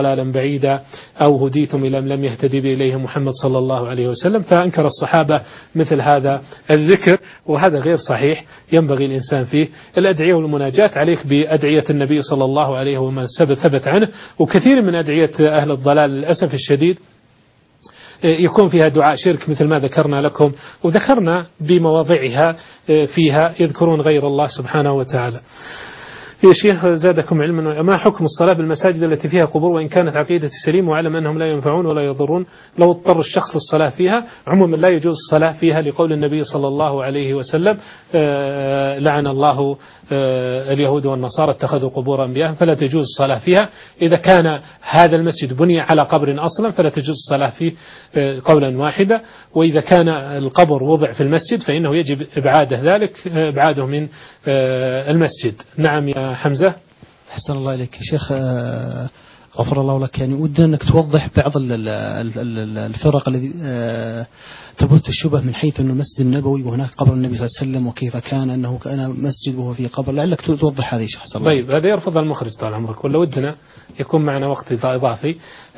بعيدا أو هديتم إلى لم يهتدي إليه محمد صلى الله عليه وسلم. فأنكر الصحابة مثل هذا الذكر، وهذا غير صحيح. ينبغي الإنسان فيه الأدعية والمناجات، عليك بأدعية النبي صلى الله عليه وما ثبت عنه. وكثير من أدعية أهل الضلال للأسف الشديد يكون فيها دعاء شرك مثل ما ذكرنا لكم، وذكرنا بمواضعها فيها يذكرون غير الله سبحانه وتعالى. يا شيخ زادكم علما، ما حكم الصلاة بالمساجد التي فيها قبور وإن كانت عقيدة سليمة وعلم أنهم لا ينفعون ولا يضرون، لو اضطر الشخص للصلاة فيها؟ عموما لا يجوز الصلاة فيها لقول النبي صلى الله عليه وسلم آه لعن الله آه اليهود والنصارى اتخذوا قبور أنبيائهم، فلا تجوز الصلاة فيها. إذا كان هذا المسجد بني على قبر أصلا فلا تجوز الصلاة فيه آه قولا واحدا، وإذا كان القبر وضع في المسجد فإنه يجب إبعاده ذلك إبعاده من آه المسجد. نعم يا حمزة. أحسن الله إليك يا شيخ، غفر الله لك. يعني ودنا أنك توضح بعض الفرق الذي تبث الشبه من حيث أنه المسجد النبوي وهناك قبر النبي صلى الله عليه وسلم، وكيف كان أنه كان مسجد وهو في قبر، لعلك توضح هذه شخص الله. طيب هذا يرفض المخرج طال عمرك، ولا ودنا يكون معنا وقت إضافي.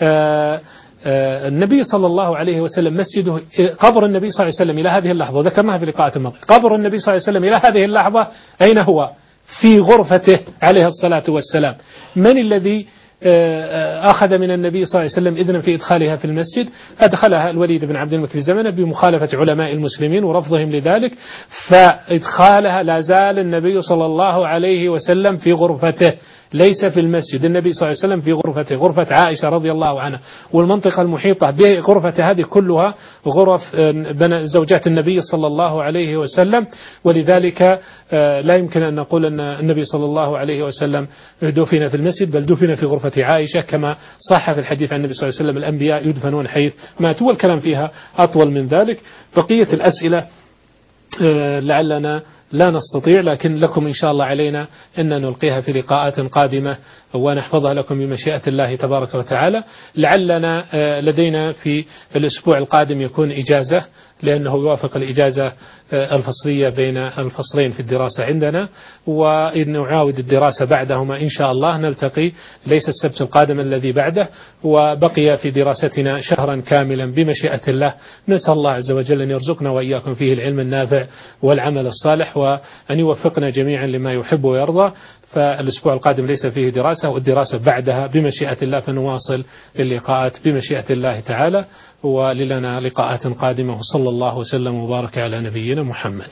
النبي صلى الله عليه وسلم مسجده قبر النبي صلى الله عليه وسلم إلى هذه اللحظة، ذكرناها في لقاءات الماضية، قبر النبي صلى الله عليه وسلم إلى هذه اللحظة أين هو؟ في غرفته عليه الصلاة والسلام. من الذي أخذ من النبي صلى الله عليه وسلم إذنا في إدخالها في المسجد؟ أدخلها الوليد بن عبد الملك في زمنه بمخالفة علماء المسلمين ورفضهم لذلك، فإدخالها لا زال النبي صلى الله عليه وسلم في غرفته ليس في المسجد. النبي صلى الله عليه وسلم في غرفته، غرفة عائشة رضي الله عنها، والمنطقة المحيطة بغرفة هذه كلها غرف زوجات النبي صلى الله عليه وسلم، ولذلك لا يمكن أن نقول أن النبي صلى الله عليه وسلم دفن في المسجد، بل دفن في غرفة عائشة كما صح في الحديث عن النبي صلى الله عليه وسلم الأنبياء يدفنون حيث ماتوا، والكلام فيها أطول من ذلك. بقية الأسئلة لعلنا لا نستطيع، لكن لكم إن شاء الله علينا أن نلقيها في لقاءات قادمة ونحفظها لكم بمشيئة الله تبارك وتعالى. لعلنا لدينا في الأسبوع القادم يكون إجازة، لأنه يوافق الإجازة الفصلية بين الفصلين في الدراسة عندنا، وإن نعاود الدراسة بعدهما إن شاء الله نلتقي ليس السبت القادم الذي بعده، وبقي في دراستنا شهرا كاملا بمشيئة الله. نسأل الله عز وجل أن يرزقنا وإياكم فيه العلم النافع والعمل الصالح، وأن يوفقنا جميعا لما يحب ويرضى. فالأسبوع القادم ليس فيه دراسة، والدراسة بعدها بمشيئة الله، فنواصل اللقاءات بمشيئة الله تعالى، ولنا لقاءات قادمة. صلى الله وسلم وبارك على نبينا محمد.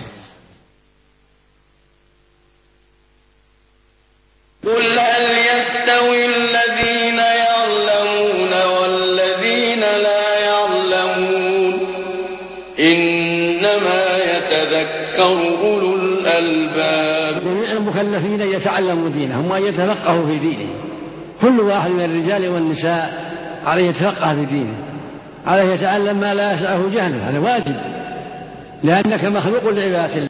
قل هل يستوي الذين يعلمون والذين لا يعلمون إنما يتذكر أولو الألباب. جميع المكلفين يتعلموا دينهم وأن يتفقهوا في دينهم. كل واحد من الرجال والنساء عليه يتفقه في دينه، عليه يتعلم ما لا يسعه جهله، هذا واجب، لأنك مخلوق لعبادة الله.